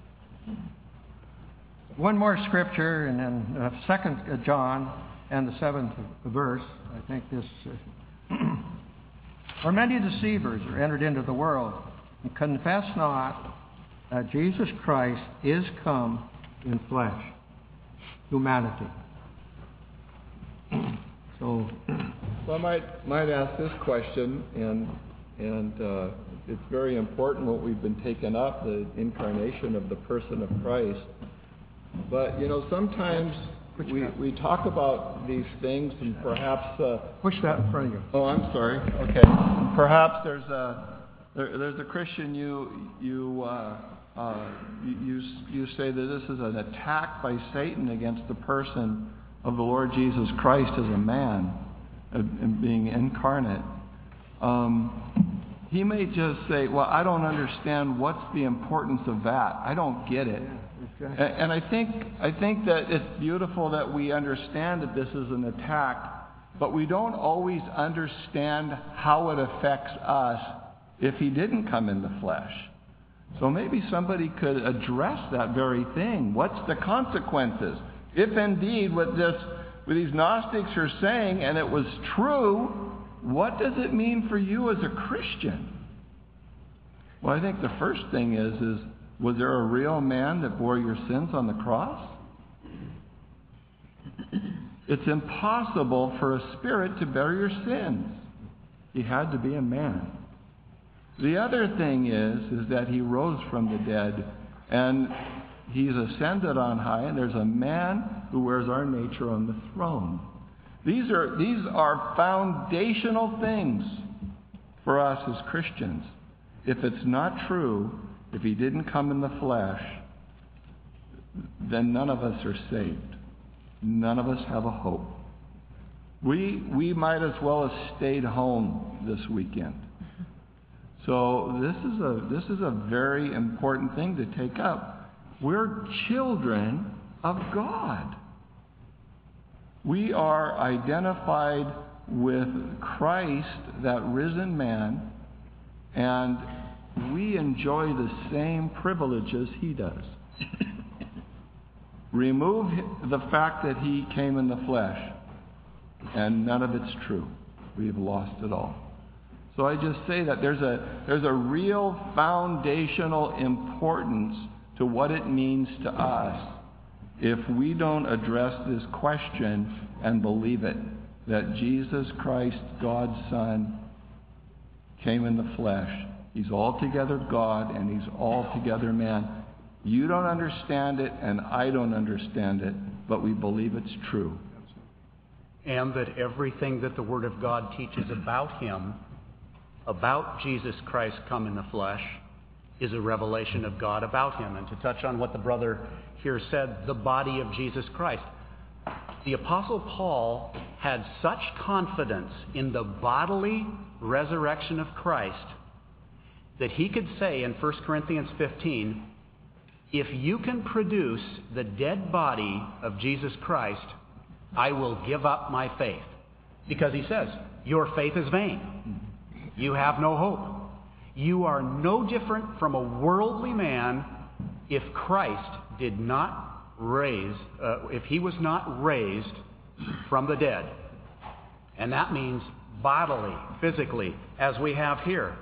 One more scripture, and then 2 John and the 7th verse. I think this. For many deceivers are entered into the world, and confess not that Jesus Christ is come in flesh, humanity. So I might ask this question, and it's very important what we've been taking up, the incarnation of the person of Christ. But sometimes we talk about these things, and perhaps push that in front of you. Oh, I'm sorry. Okay. Perhaps there's a Christian you say that this is an attack by Satan against the person of the Lord Jesus Christ as a man and being incarnate. He may just say, well, I don't understand what's the importance of that. I don't get it. And I think that it's beautiful that we understand that this is an attack, but we don't always understand how it affects us if he didn't come in the flesh. So maybe somebody could address that very thing. What's the consequences? If indeed what these Gnostics are saying, and it was true, what does it mean for you as a Christian? Well, I think the first thing is was there a real man that bore your sins on the cross? It's impossible for a spirit to bear your sins. He had to be a man. The other thing is that he rose from the dead, and he's ascended on high, and there's a man who wears our nature on the throne. These are foundational things for us as Christians. If it's not true, if he didn't come in the flesh, then none of us are saved. None of us have a hope. We might as well have stayed home this weekend. So this is a very important thing to take up. We're children of God. We are identified with Christ, that risen man, and we enjoy the same privileges he does. Remove the fact that he came in the flesh, and none of it's true. We've lost it all. So I just say that there's a real foundational importance to what it means to us if we don't address this question and believe it, that Jesus Christ, God's Son, came in the flesh. He's altogether God and he's altogether man. You don't understand it and I don't understand it, but we believe it's true. And that everything that the Word of God teaches about him, about Jesus Christ come in the flesh, is a revelation of God about him. And to touch on what the brother here said, the body of Jesus Christ. The Apostle Paul had such confidence in the bodily resurrection of Christ that he could say in 1 Corinthians 15, if you can produce the dead body of Jesus Christ, I will give up my faith. Because he says, your faith is vain. You have no hope. You are no different from a worldly man if Christ did not raise, if he was not raised from the dead. And that means bodily, physically, as we have here.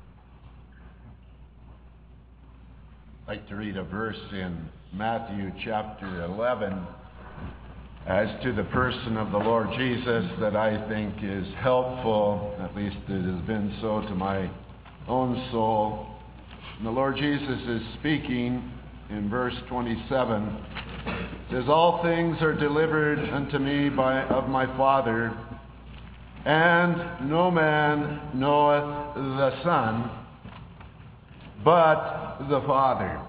I'd like to read a verse in Matthew chapter 11 as to the person of the Lord Jesus that I think is helpful, at least it has been so to my own soul. And the Lord Jesus is speaking in verse 27. It says, all things are delivered unto me of my Father, and no man knoweth the Son but the Father.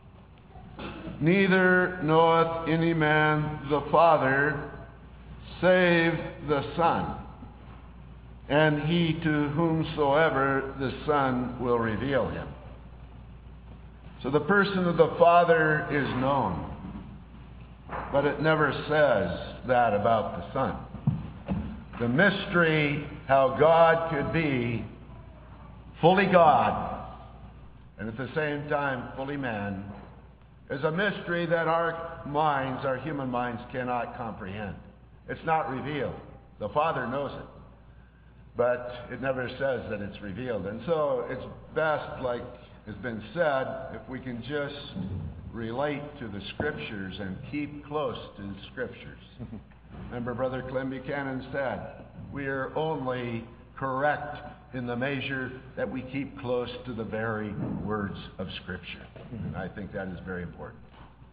Neither knoweth any man the Father save the Son, and he to whomsoever the Son will reveal him. So the person of the Father is known, but it never says that about the Son. The mystery, how God could be fully God and at the same time fully man, is a mystery that our minds, our human minds, cannot comprehend. It's not revealed. The Father knows it, but it never says that it's revealed. And so it's best, like has been said, if we can just relate to the Scriptures and keep close to the Scriptures. Remember Brother Clem Buchanan said, we are only correct in the measure that we keep close to the very words of Scripture. And I think that is very important.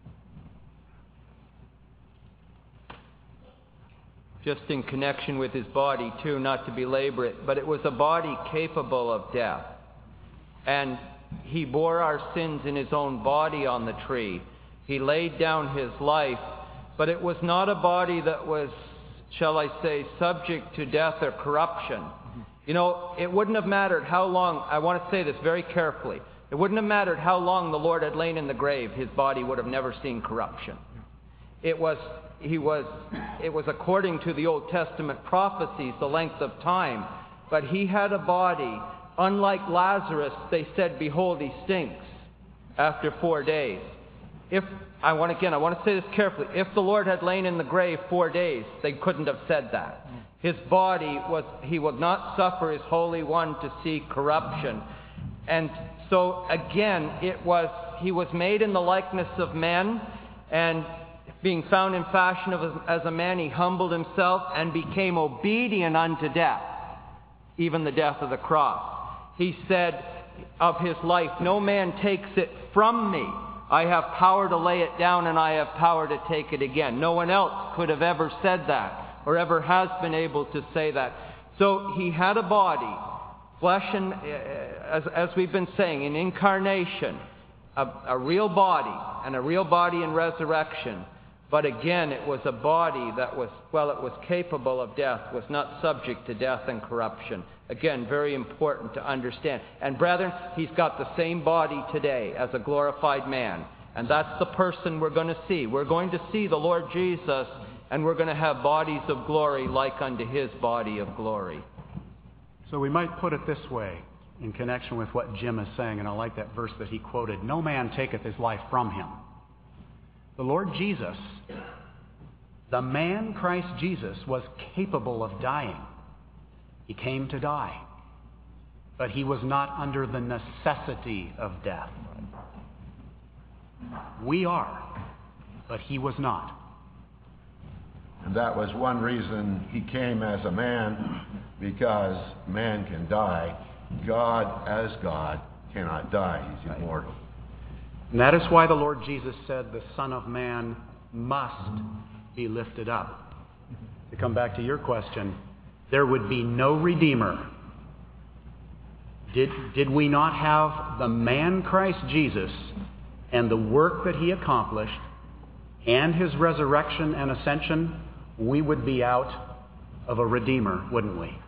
Just in connection with his body, too, not to belabor it, but it was a body capable of death. And he bore our sins in his own body on the tree. He laid down his life, but it was not a body that was, shall I say, subject to death or corruption. You know, it wouldn't have mattered how long, I want to say this very carefully, it wouldn't have mattered how long the Lord had lain in the grave, his body would have never seen corruption. It was according to the Old Testament prophecies, the length of time, but he had a body, unlike Lazarus, they said, behold, he stinks after 4 days. I want to say this carefully, if the Lord had lain in the grave 4 days, they couldn't have said that. His body he would not suffer his Holy One to see corruption. And so again, he was made in the likeness of men, and being found in fashion as a man, he humbled himself and became obedient unto death, even the death of the cross. He said of his life, no man takes it from me. I have power to lay it down and I have power to take it again. No one else could have ever said that or ever has been able to say that. So he had a body, flesh and, as we've been saying, in incarnation, a real body and a real body in resurrection. But again, it was a body that was, well, it was capable of death, was not subject to death and corruption. Again, very important to understand. And brethren, he's got the same body today as a glorified man. And that's the person we're going to see. We're going to see the Lord Jesus, and we're going to have bodies of glory like unto his body of glory. So we might put it this way in connection with what Jim is saying, and I like that verse that he quoted, no man taketh his life from him. The Lord Jesus, the man Christ Jesus, was capable of dying. He came to die. But he was not under the necessity of death. We are, but he was not. And that was one reason he came as a man, because man can die. God, as God, cannot die. He's immortal. And that is why the Lord Jesus said the Son of Man must be lifted up. To come back to your question, there would be no Redeemer. Did we not have the man Christ Jesus and the work that he accomplished and his resurrection and ascension, we would be out of a Redeemer, wouldn't we?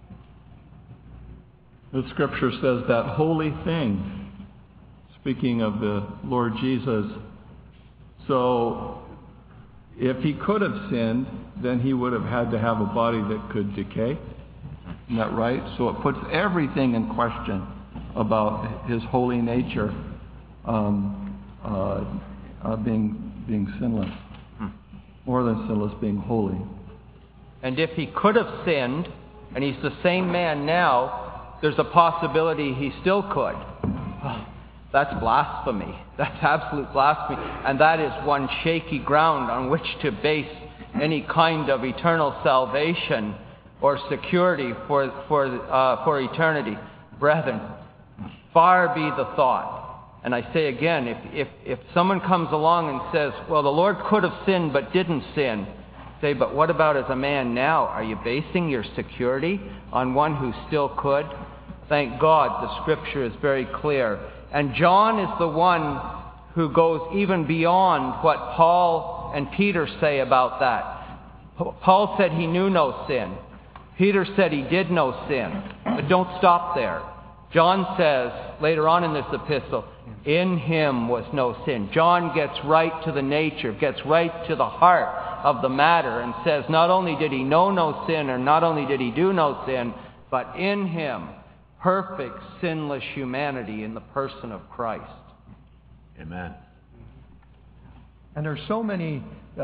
The Scripture says that holy thing, speaking of the Lord Jesus. So if he could have sinned, then he would have had to have a body that could decay. Isn't that right? So it puts everything in question about his holy nature being sinless. More than sinless, being holy. And if he could have sinned, and he's the same man now, there's a possibility he still could. That's blasphemy. That's absolute blasphemy. And that is one shaky ground on which to base any kind of eternal salvation or security for eternity. Brethren, far be the thought. And I say again, if someone comes along and says, well, the Lord could have sinned but didn't sin, say, but what about as a man now? Are you basing your security on one who still could? Thank God the Scripture is very clear. And John is the one who goes even beyond what Paul and Peter say about that. Paul said he knew no sin. Peter said he did no sin. But don't stop there. John says later on in this epistle, in him was no sin. John gets right to the nature, gets right to the heart of the matter and says not only did he know no sin, or not only did he do no sin, but in him, perfect, sinless humanity in the person of Christ. Amen. And there's so many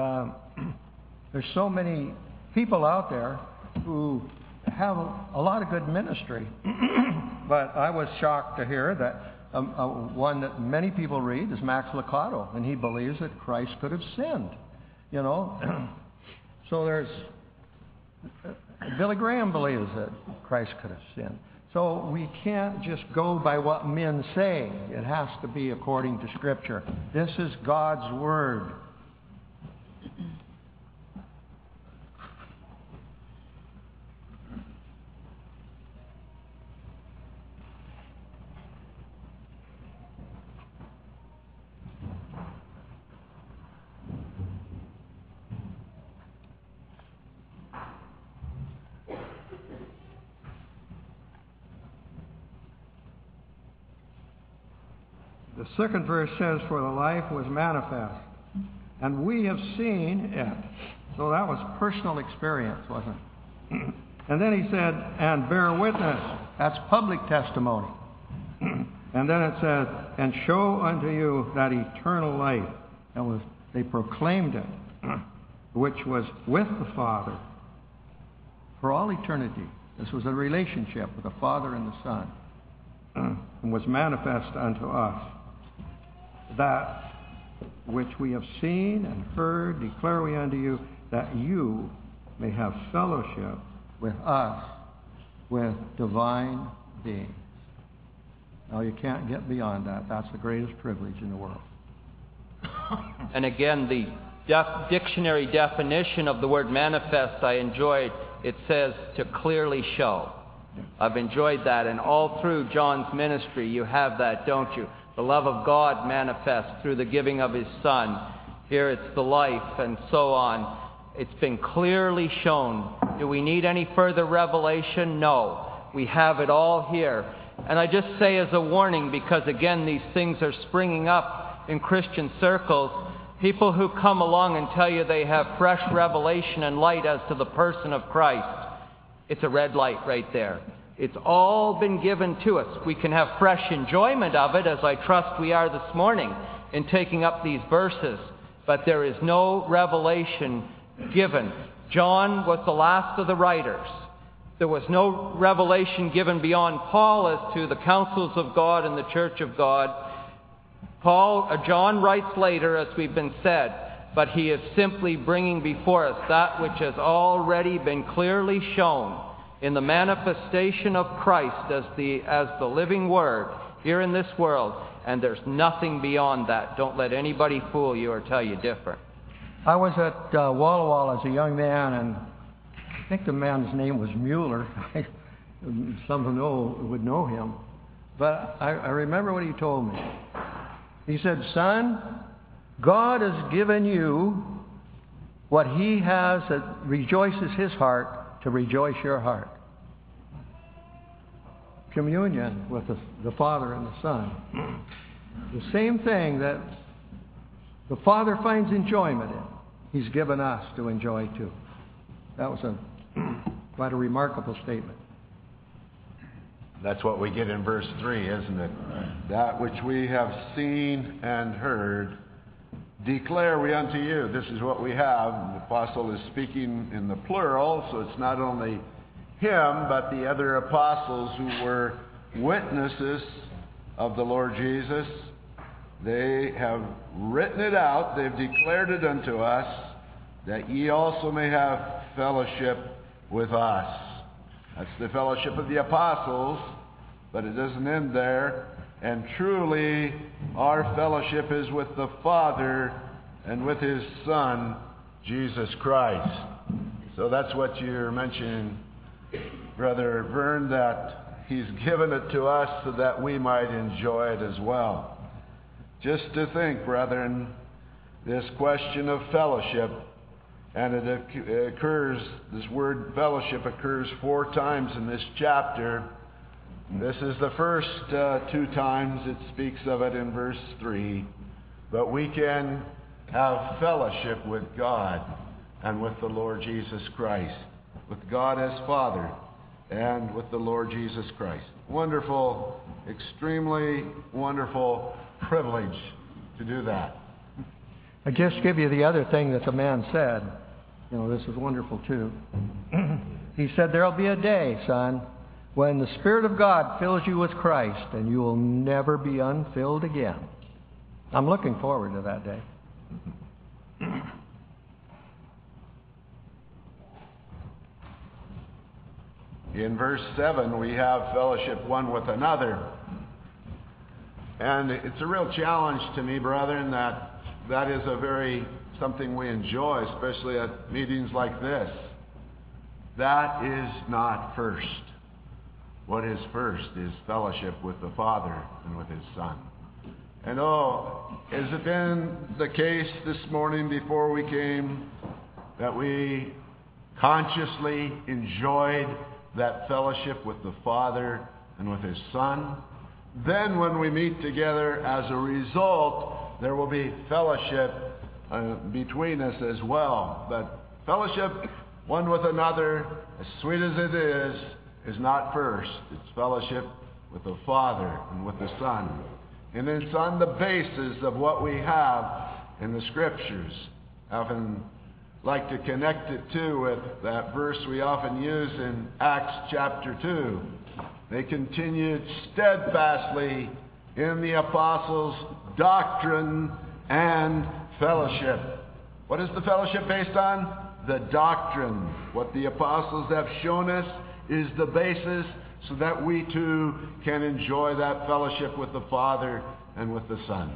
people out there who have a lot of good ministry. But I was shocked to hear that one that many people read is Max Lucado, and he believes that Christ could have sinned. You know, so there's Billy Graham believes that Christ could have sinned. So we can't just go by what men say. It has to be according to Scripture. This is God's Word. The second verse says, for the life was manifest, and we have seen it. So that was personal experience, wasn't it? And then he said, and bear witness. That's public testimony. And then it says, and show unto you that eternal life. They proclaimed it, which was with the Father for all eternity. This was a relationship with the Father and the Son, and was manifest unto us. That which we have seen and heard, declare we unto you, that you may have fellowship with us, with divine beings. Now, you can't get beyond that. That's the greatest privilege in the world. And again, the dictionary definition of the word manifest I enjoyed. It says to clearly show. I've enjoyed that, and all through John's ministry you have that, don't you? The love of God manifest through the giving of His Son. Here it's the life, and so on. It's been clearly shown. Do we need any further revelation? No. We have it all here. And I just say as a warning, because again these things are springing up in Christian circles, people who come along and tell you they have fresh revelation and light as to the person of Christ, it's a red light right there. It's all been given to us. We can have fresh enjoyment of it, as I trust we are this morning in taking up these verses, but there is no revelation given. John was the last of the writers. There was no revelation given beyond Paul as to the counsels of God and the church of God. John writes later, as we've been said, but he is simply bringing before us that which has already been clearly shown in the manifestation of Christ as the living Word here in this world, and there's nothing beyond that. Don't let anybody fool you or tell you different. I was at Walla Walla as a young man, and I think the man's name was Mueller. Some who would know him. But I remember what he told me. He said, "Son, God has given you what He has that rejoices His heart to rejoice your heart." Communion with the Father and the Son. The same thing that the Father finds enjoyment in, He's given us to enjoy too. That was quite a remarkable statement. That's what we get in verse 3, isn't it? That which we have seen and heard, declare we unto you. This is what we have. The apostle is speaking in the plural, so it's not only him, but the other apostles who were witnesses of the Lord Jesus. They have written it out. They've declared it unto us, that ye also may have fellowship with us. That's the fellowship of the apostles, but it doesn't end there. And truly, our fellowship is with the Father and with His Son, Jesus Christ. So that's what you're mentioning, Brother Vern, that He's given it to us so that we might enjoy it as well. Just to think, brethren, this question of fellowship, and it occurs, this word fellowship occurs 4 times in this chapter. This is the first 2 times it speaks of it in verse 3. But we can have fellowship with God and with the Lord Jesus Christ, with God as Father and with the Lord Jesus Christ. Wonderful, extremely wonderful privilege to do that. I just give you the other thing that the man said. You know, this is wonderful too. He said, "There'll be a day, son, when the Spirit of God fills you with Christ and you will never be unfilled again." I'm looking forward to that day. In verse 7, we have fellowship one with another. And it's a real challenge to me, brethren, that is something we enjoy, especially at meetings like this. That is not first. What is first is fellowship with the Father and with His Son. And has it been the case this morning before we came that we consciously enjoyed that fellowship with the Father and with His Son? Then when we meet together as a result, there will be fellowship between us as well. But fellowship one with another, as sweet as it is not first. It's fellowship with the Father and with the Son. And it's on the basis of what we have in the Scriptures. I often like to connect it too with that verse we often use in Acts chapter 2. They continued steadfastly in the apostles' doctrine and fellowship. What is the fellowship based on? The doctrine. What the apostles have shown us is the basis so that we too can enjoy that fellowship with the Father and with the Son.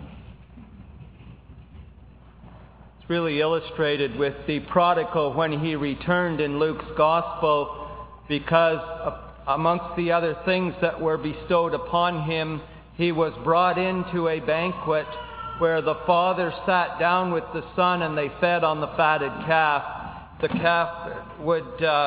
It's really illustrated with the prodigal when he returned in Luke's Gospel, because amongst the other things that were bestowed upon him, he was brought into a banquet where the father sat down with the son and they fed on the fatted calf. The calf would...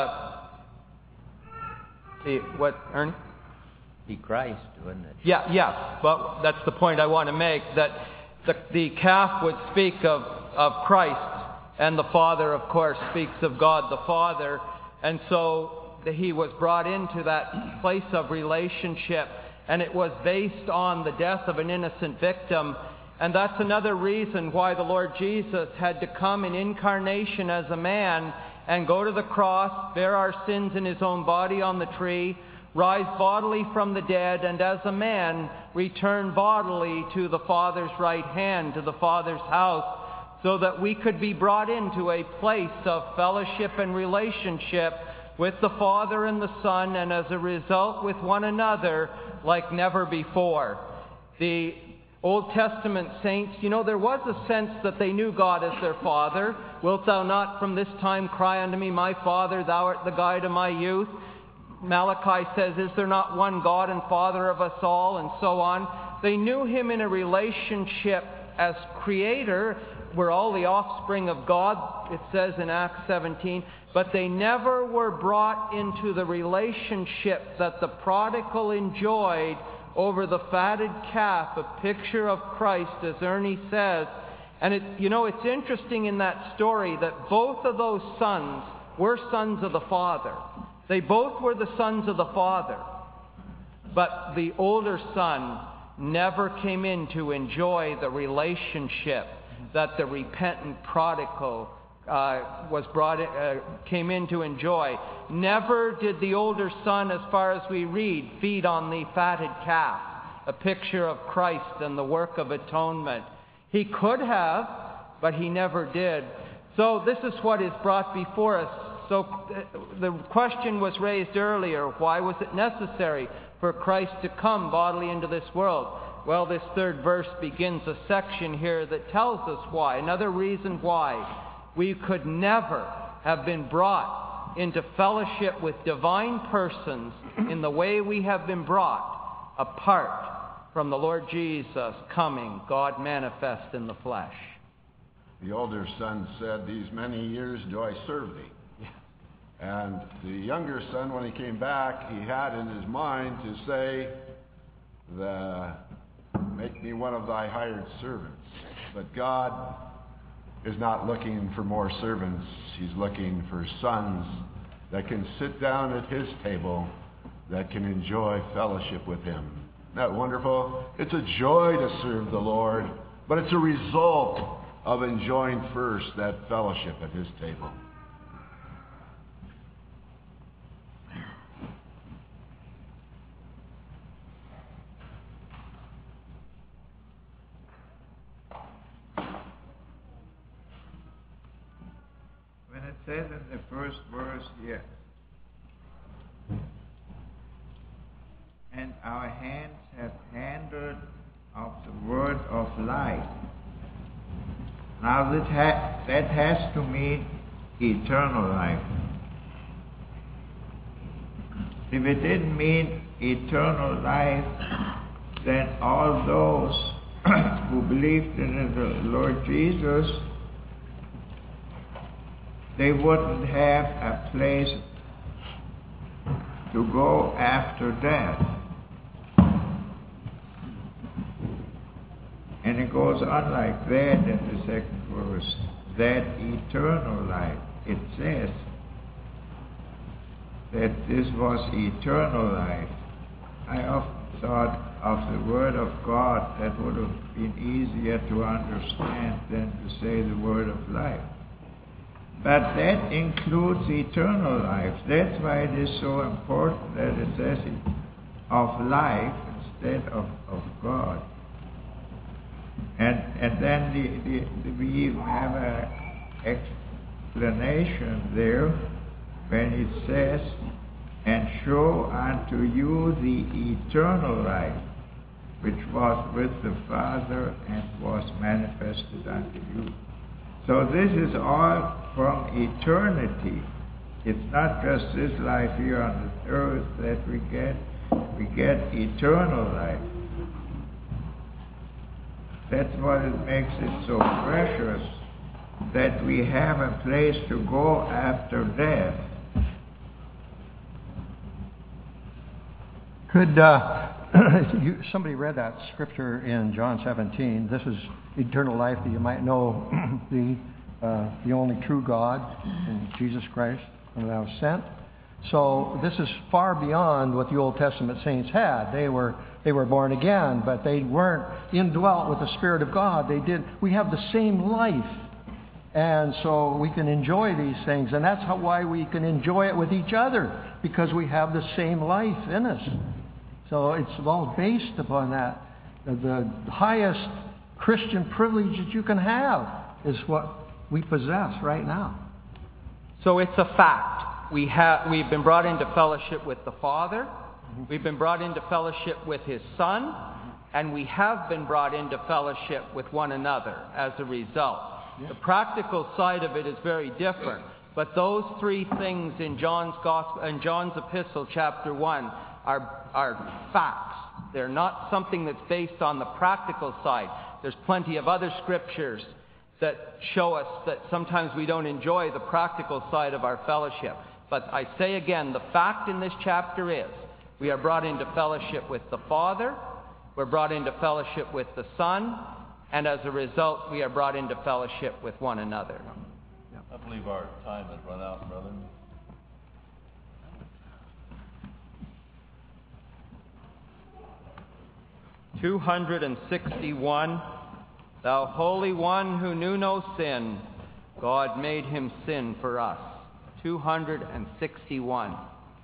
what, Ernie? Be Christ, wouldn't it? Yeah, but that's the point I want to make, that the calf would speak of Christ, and the Father, of course, speaks of God the Father. And so he was brought into that place of relationship, and it was based on the death of an innocent victim. And that's another reason why the Lord Jesus had to come in incarnation as a man and go to the cross, bear our sins in his own body on the tree, rise bodily from the dead, and as a man return bodily to the Father's right hand, to the Father's house, so that we could be brought into a place of fellowship and relationship with the Father and the Son, and as a result with one another like never before. The Old Testament saints, there was a sense that they knew God as their Father. Wilt thou not from this time cry unto me, my Father, thou art the guide of my youth? Malachi says, is there not one God and Father of us all? And so on. They knew him in a relationship as Creator. We're all the offspring of God, it says in Acts 17. But they never were brought into the relationship that the prodigal enjoyed over the fatted calf, a picture of Christ, as Ernie says. And it's interesting in that story that both of those sons were sons of the Father. They both were the sons of the Father. But the older son never came in to enjoy the relationship that the repentant prodigal came in to enjoy. Never did the older son, as far as we read, feed on the fatted calf, a picture of Christ and the work of atonement. He could have, but he never did. So this is what is brought before us. So the question was raised earlier, why was it necessary for Christ to come bodily into this world? Well, this third verse begins a section here that tells us why. Another reason why. We could never have been brought into fellowship with divine persons in the way we have been brought apart from the Lord Jesus coming, God manifest in the flesh. The older son said, these many years do I serve thee. Yes. And the younger son, when he came back, he had in his mind to say, make me one of thy hired servants. But God is not looking for more servants. He's looking for sons that can sit down at his table, that can enjoy fellowship with him. Isn't that wonderful? It's a joy to serve the Lord, but it's a result of enjoying first that fellowship at his table. It says in the first verse here, and our hands have handled of the word of life. Now that has to mean eternal life. If it didn't mean eternal life, then all those who believed in the Lord Jesus, they wouldn't have a place to go after death. And it goes on like that in the second verse, that eternal life. It says that this was eternal life. I often thought of the Word of God that would have been easier to understand than to say the Word of life. But that includes eternal life. That's why it is so important that it says of life instead of God. And then we have an explanation there when it says, and show unto you the eternal life, which was with the Father and was manifested unto you. So this is all from eternity. It's not just this life here on the earth that we get. We get eternal life. That's what it makes it so precious, that we have a place to go after death. Could somebody read that scripture in John 17? This is eternal life, that you might know the only true God and Jesus Christ, whom thou hast sent. So this is far beyond what the Old Testament saints had. They were born again, but they weren't indwelt with the Spirit of God. We have the same life, and so we can enjoy these things, and that's why we can enjoy it with each other, because we have the same life in us. So it's all based upon that. The highest Christian privilege that you can have is what we possess right now. So it's a fact. We've been brought into fellowship with the Father. We've been brought into fellowship with His Son. And we have been brought into fellowship with one another as a result. The practical side of it is very different. But those three things in John's epistle, chapter 1, are facts. They're not something that's based on the practical side. There's plenty of other scriptures that show us that sometimes we don't enjoy the practical side of our fellowship. But I say again, the fact in this chapter is we are brought into fellowship with the Father, we're brought into fellowship with the Son, and as a result, we are brought into fellowship with one another. I believe our time has run out, brother. (261) Thou Holy One who knew no sin, God made him sin for us. 261.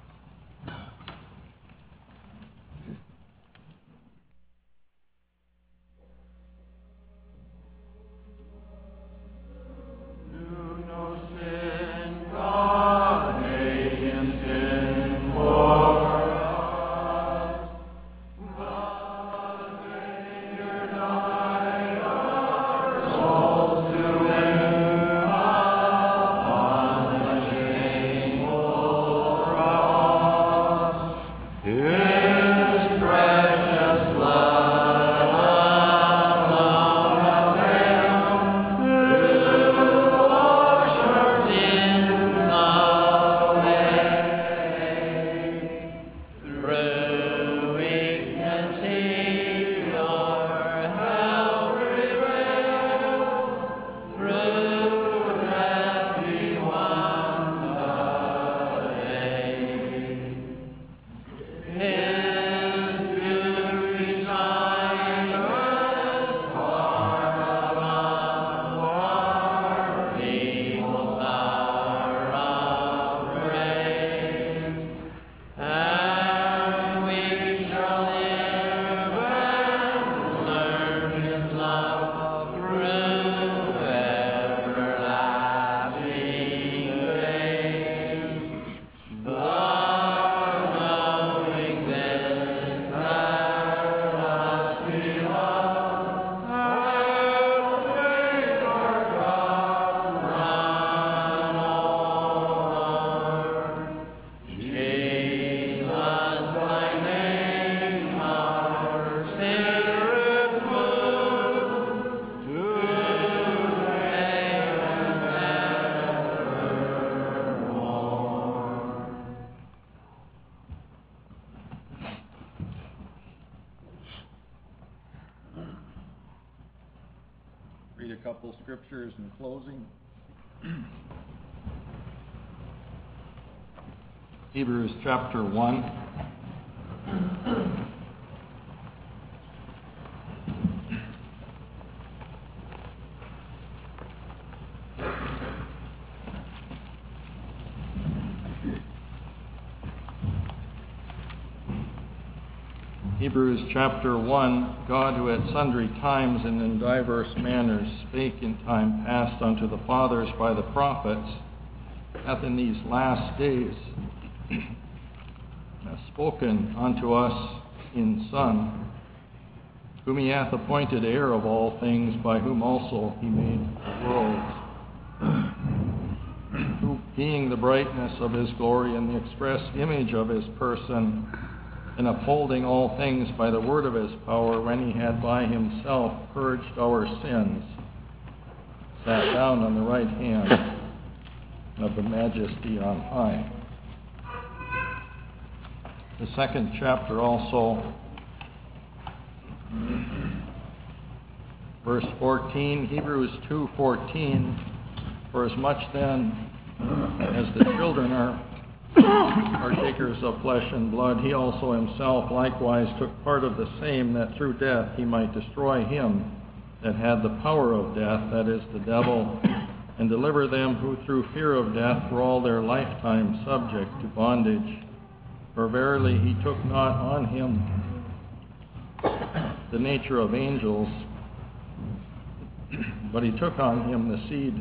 Read a couple scriptures in closing. Hebrews chapter 1. Hebrews chapter 1, God, who at sundry times and in diverse manners spake in time past unto the fathers by the prophets, hath in these last days spoken unto us in Son, whom he hath appointed heir of all things, by whom also he made the worlds, who being the brightness of his glory and the express image of his person, and upholding all things by the word of his power, when he had by himself purged our sins, sat down on the right hand of the majesty on high. The second chapter also, verse 14, Hebrews 2:14, for as much then as the children are partakers of flesh and blood, he also himself likewise took part of the same, that through death he might destroy him that had the power of death, that is, the devil, and deliver them who through fear of death were all their lifetime subject to bondage. For verily he took not on him the nature of angels, but he took on him the seed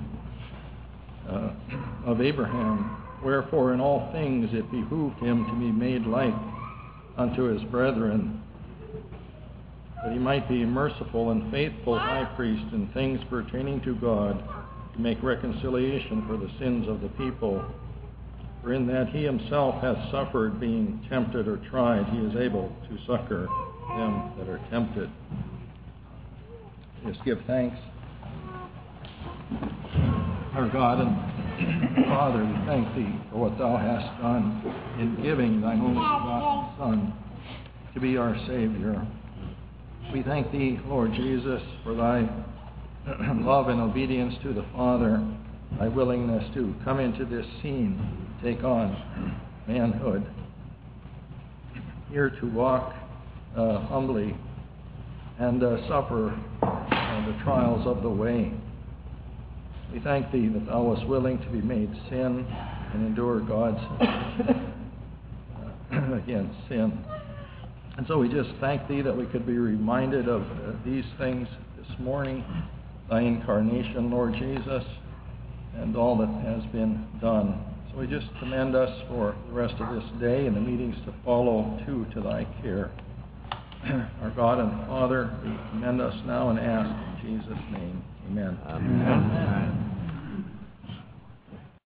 of Abraham. Wherefore in all things it behooved him to be made like unto his brethren, that he might be merciful and faithful high priest in things pertaining to God, to make reconciliation for the sins of the people. For in that he himself hath suffered, being tempted or tried, he is able to succor them that are tempted. Just give thanks. Our God and Father, we thank thee for what thou hast done in giving thine only begotten Son to be our Savior. We thank thee, Lord Jesus, for thy love and obedience to the Father, thy willingness to come into this scene, take on manhood, here to walk humbly and suffer the trials of the way. We thank thee that thou wast willing to be made sin and endure God's against sin. And so we just thank thee that we could be reminded of these things this morning, thy incarnation, Lord Jesus, and all that has been done. So we just commend us for the rest of this day and the meetings to follow too to thy care. Our God and Father, we commend us now and ask in Jesus' name. Amen. Amen.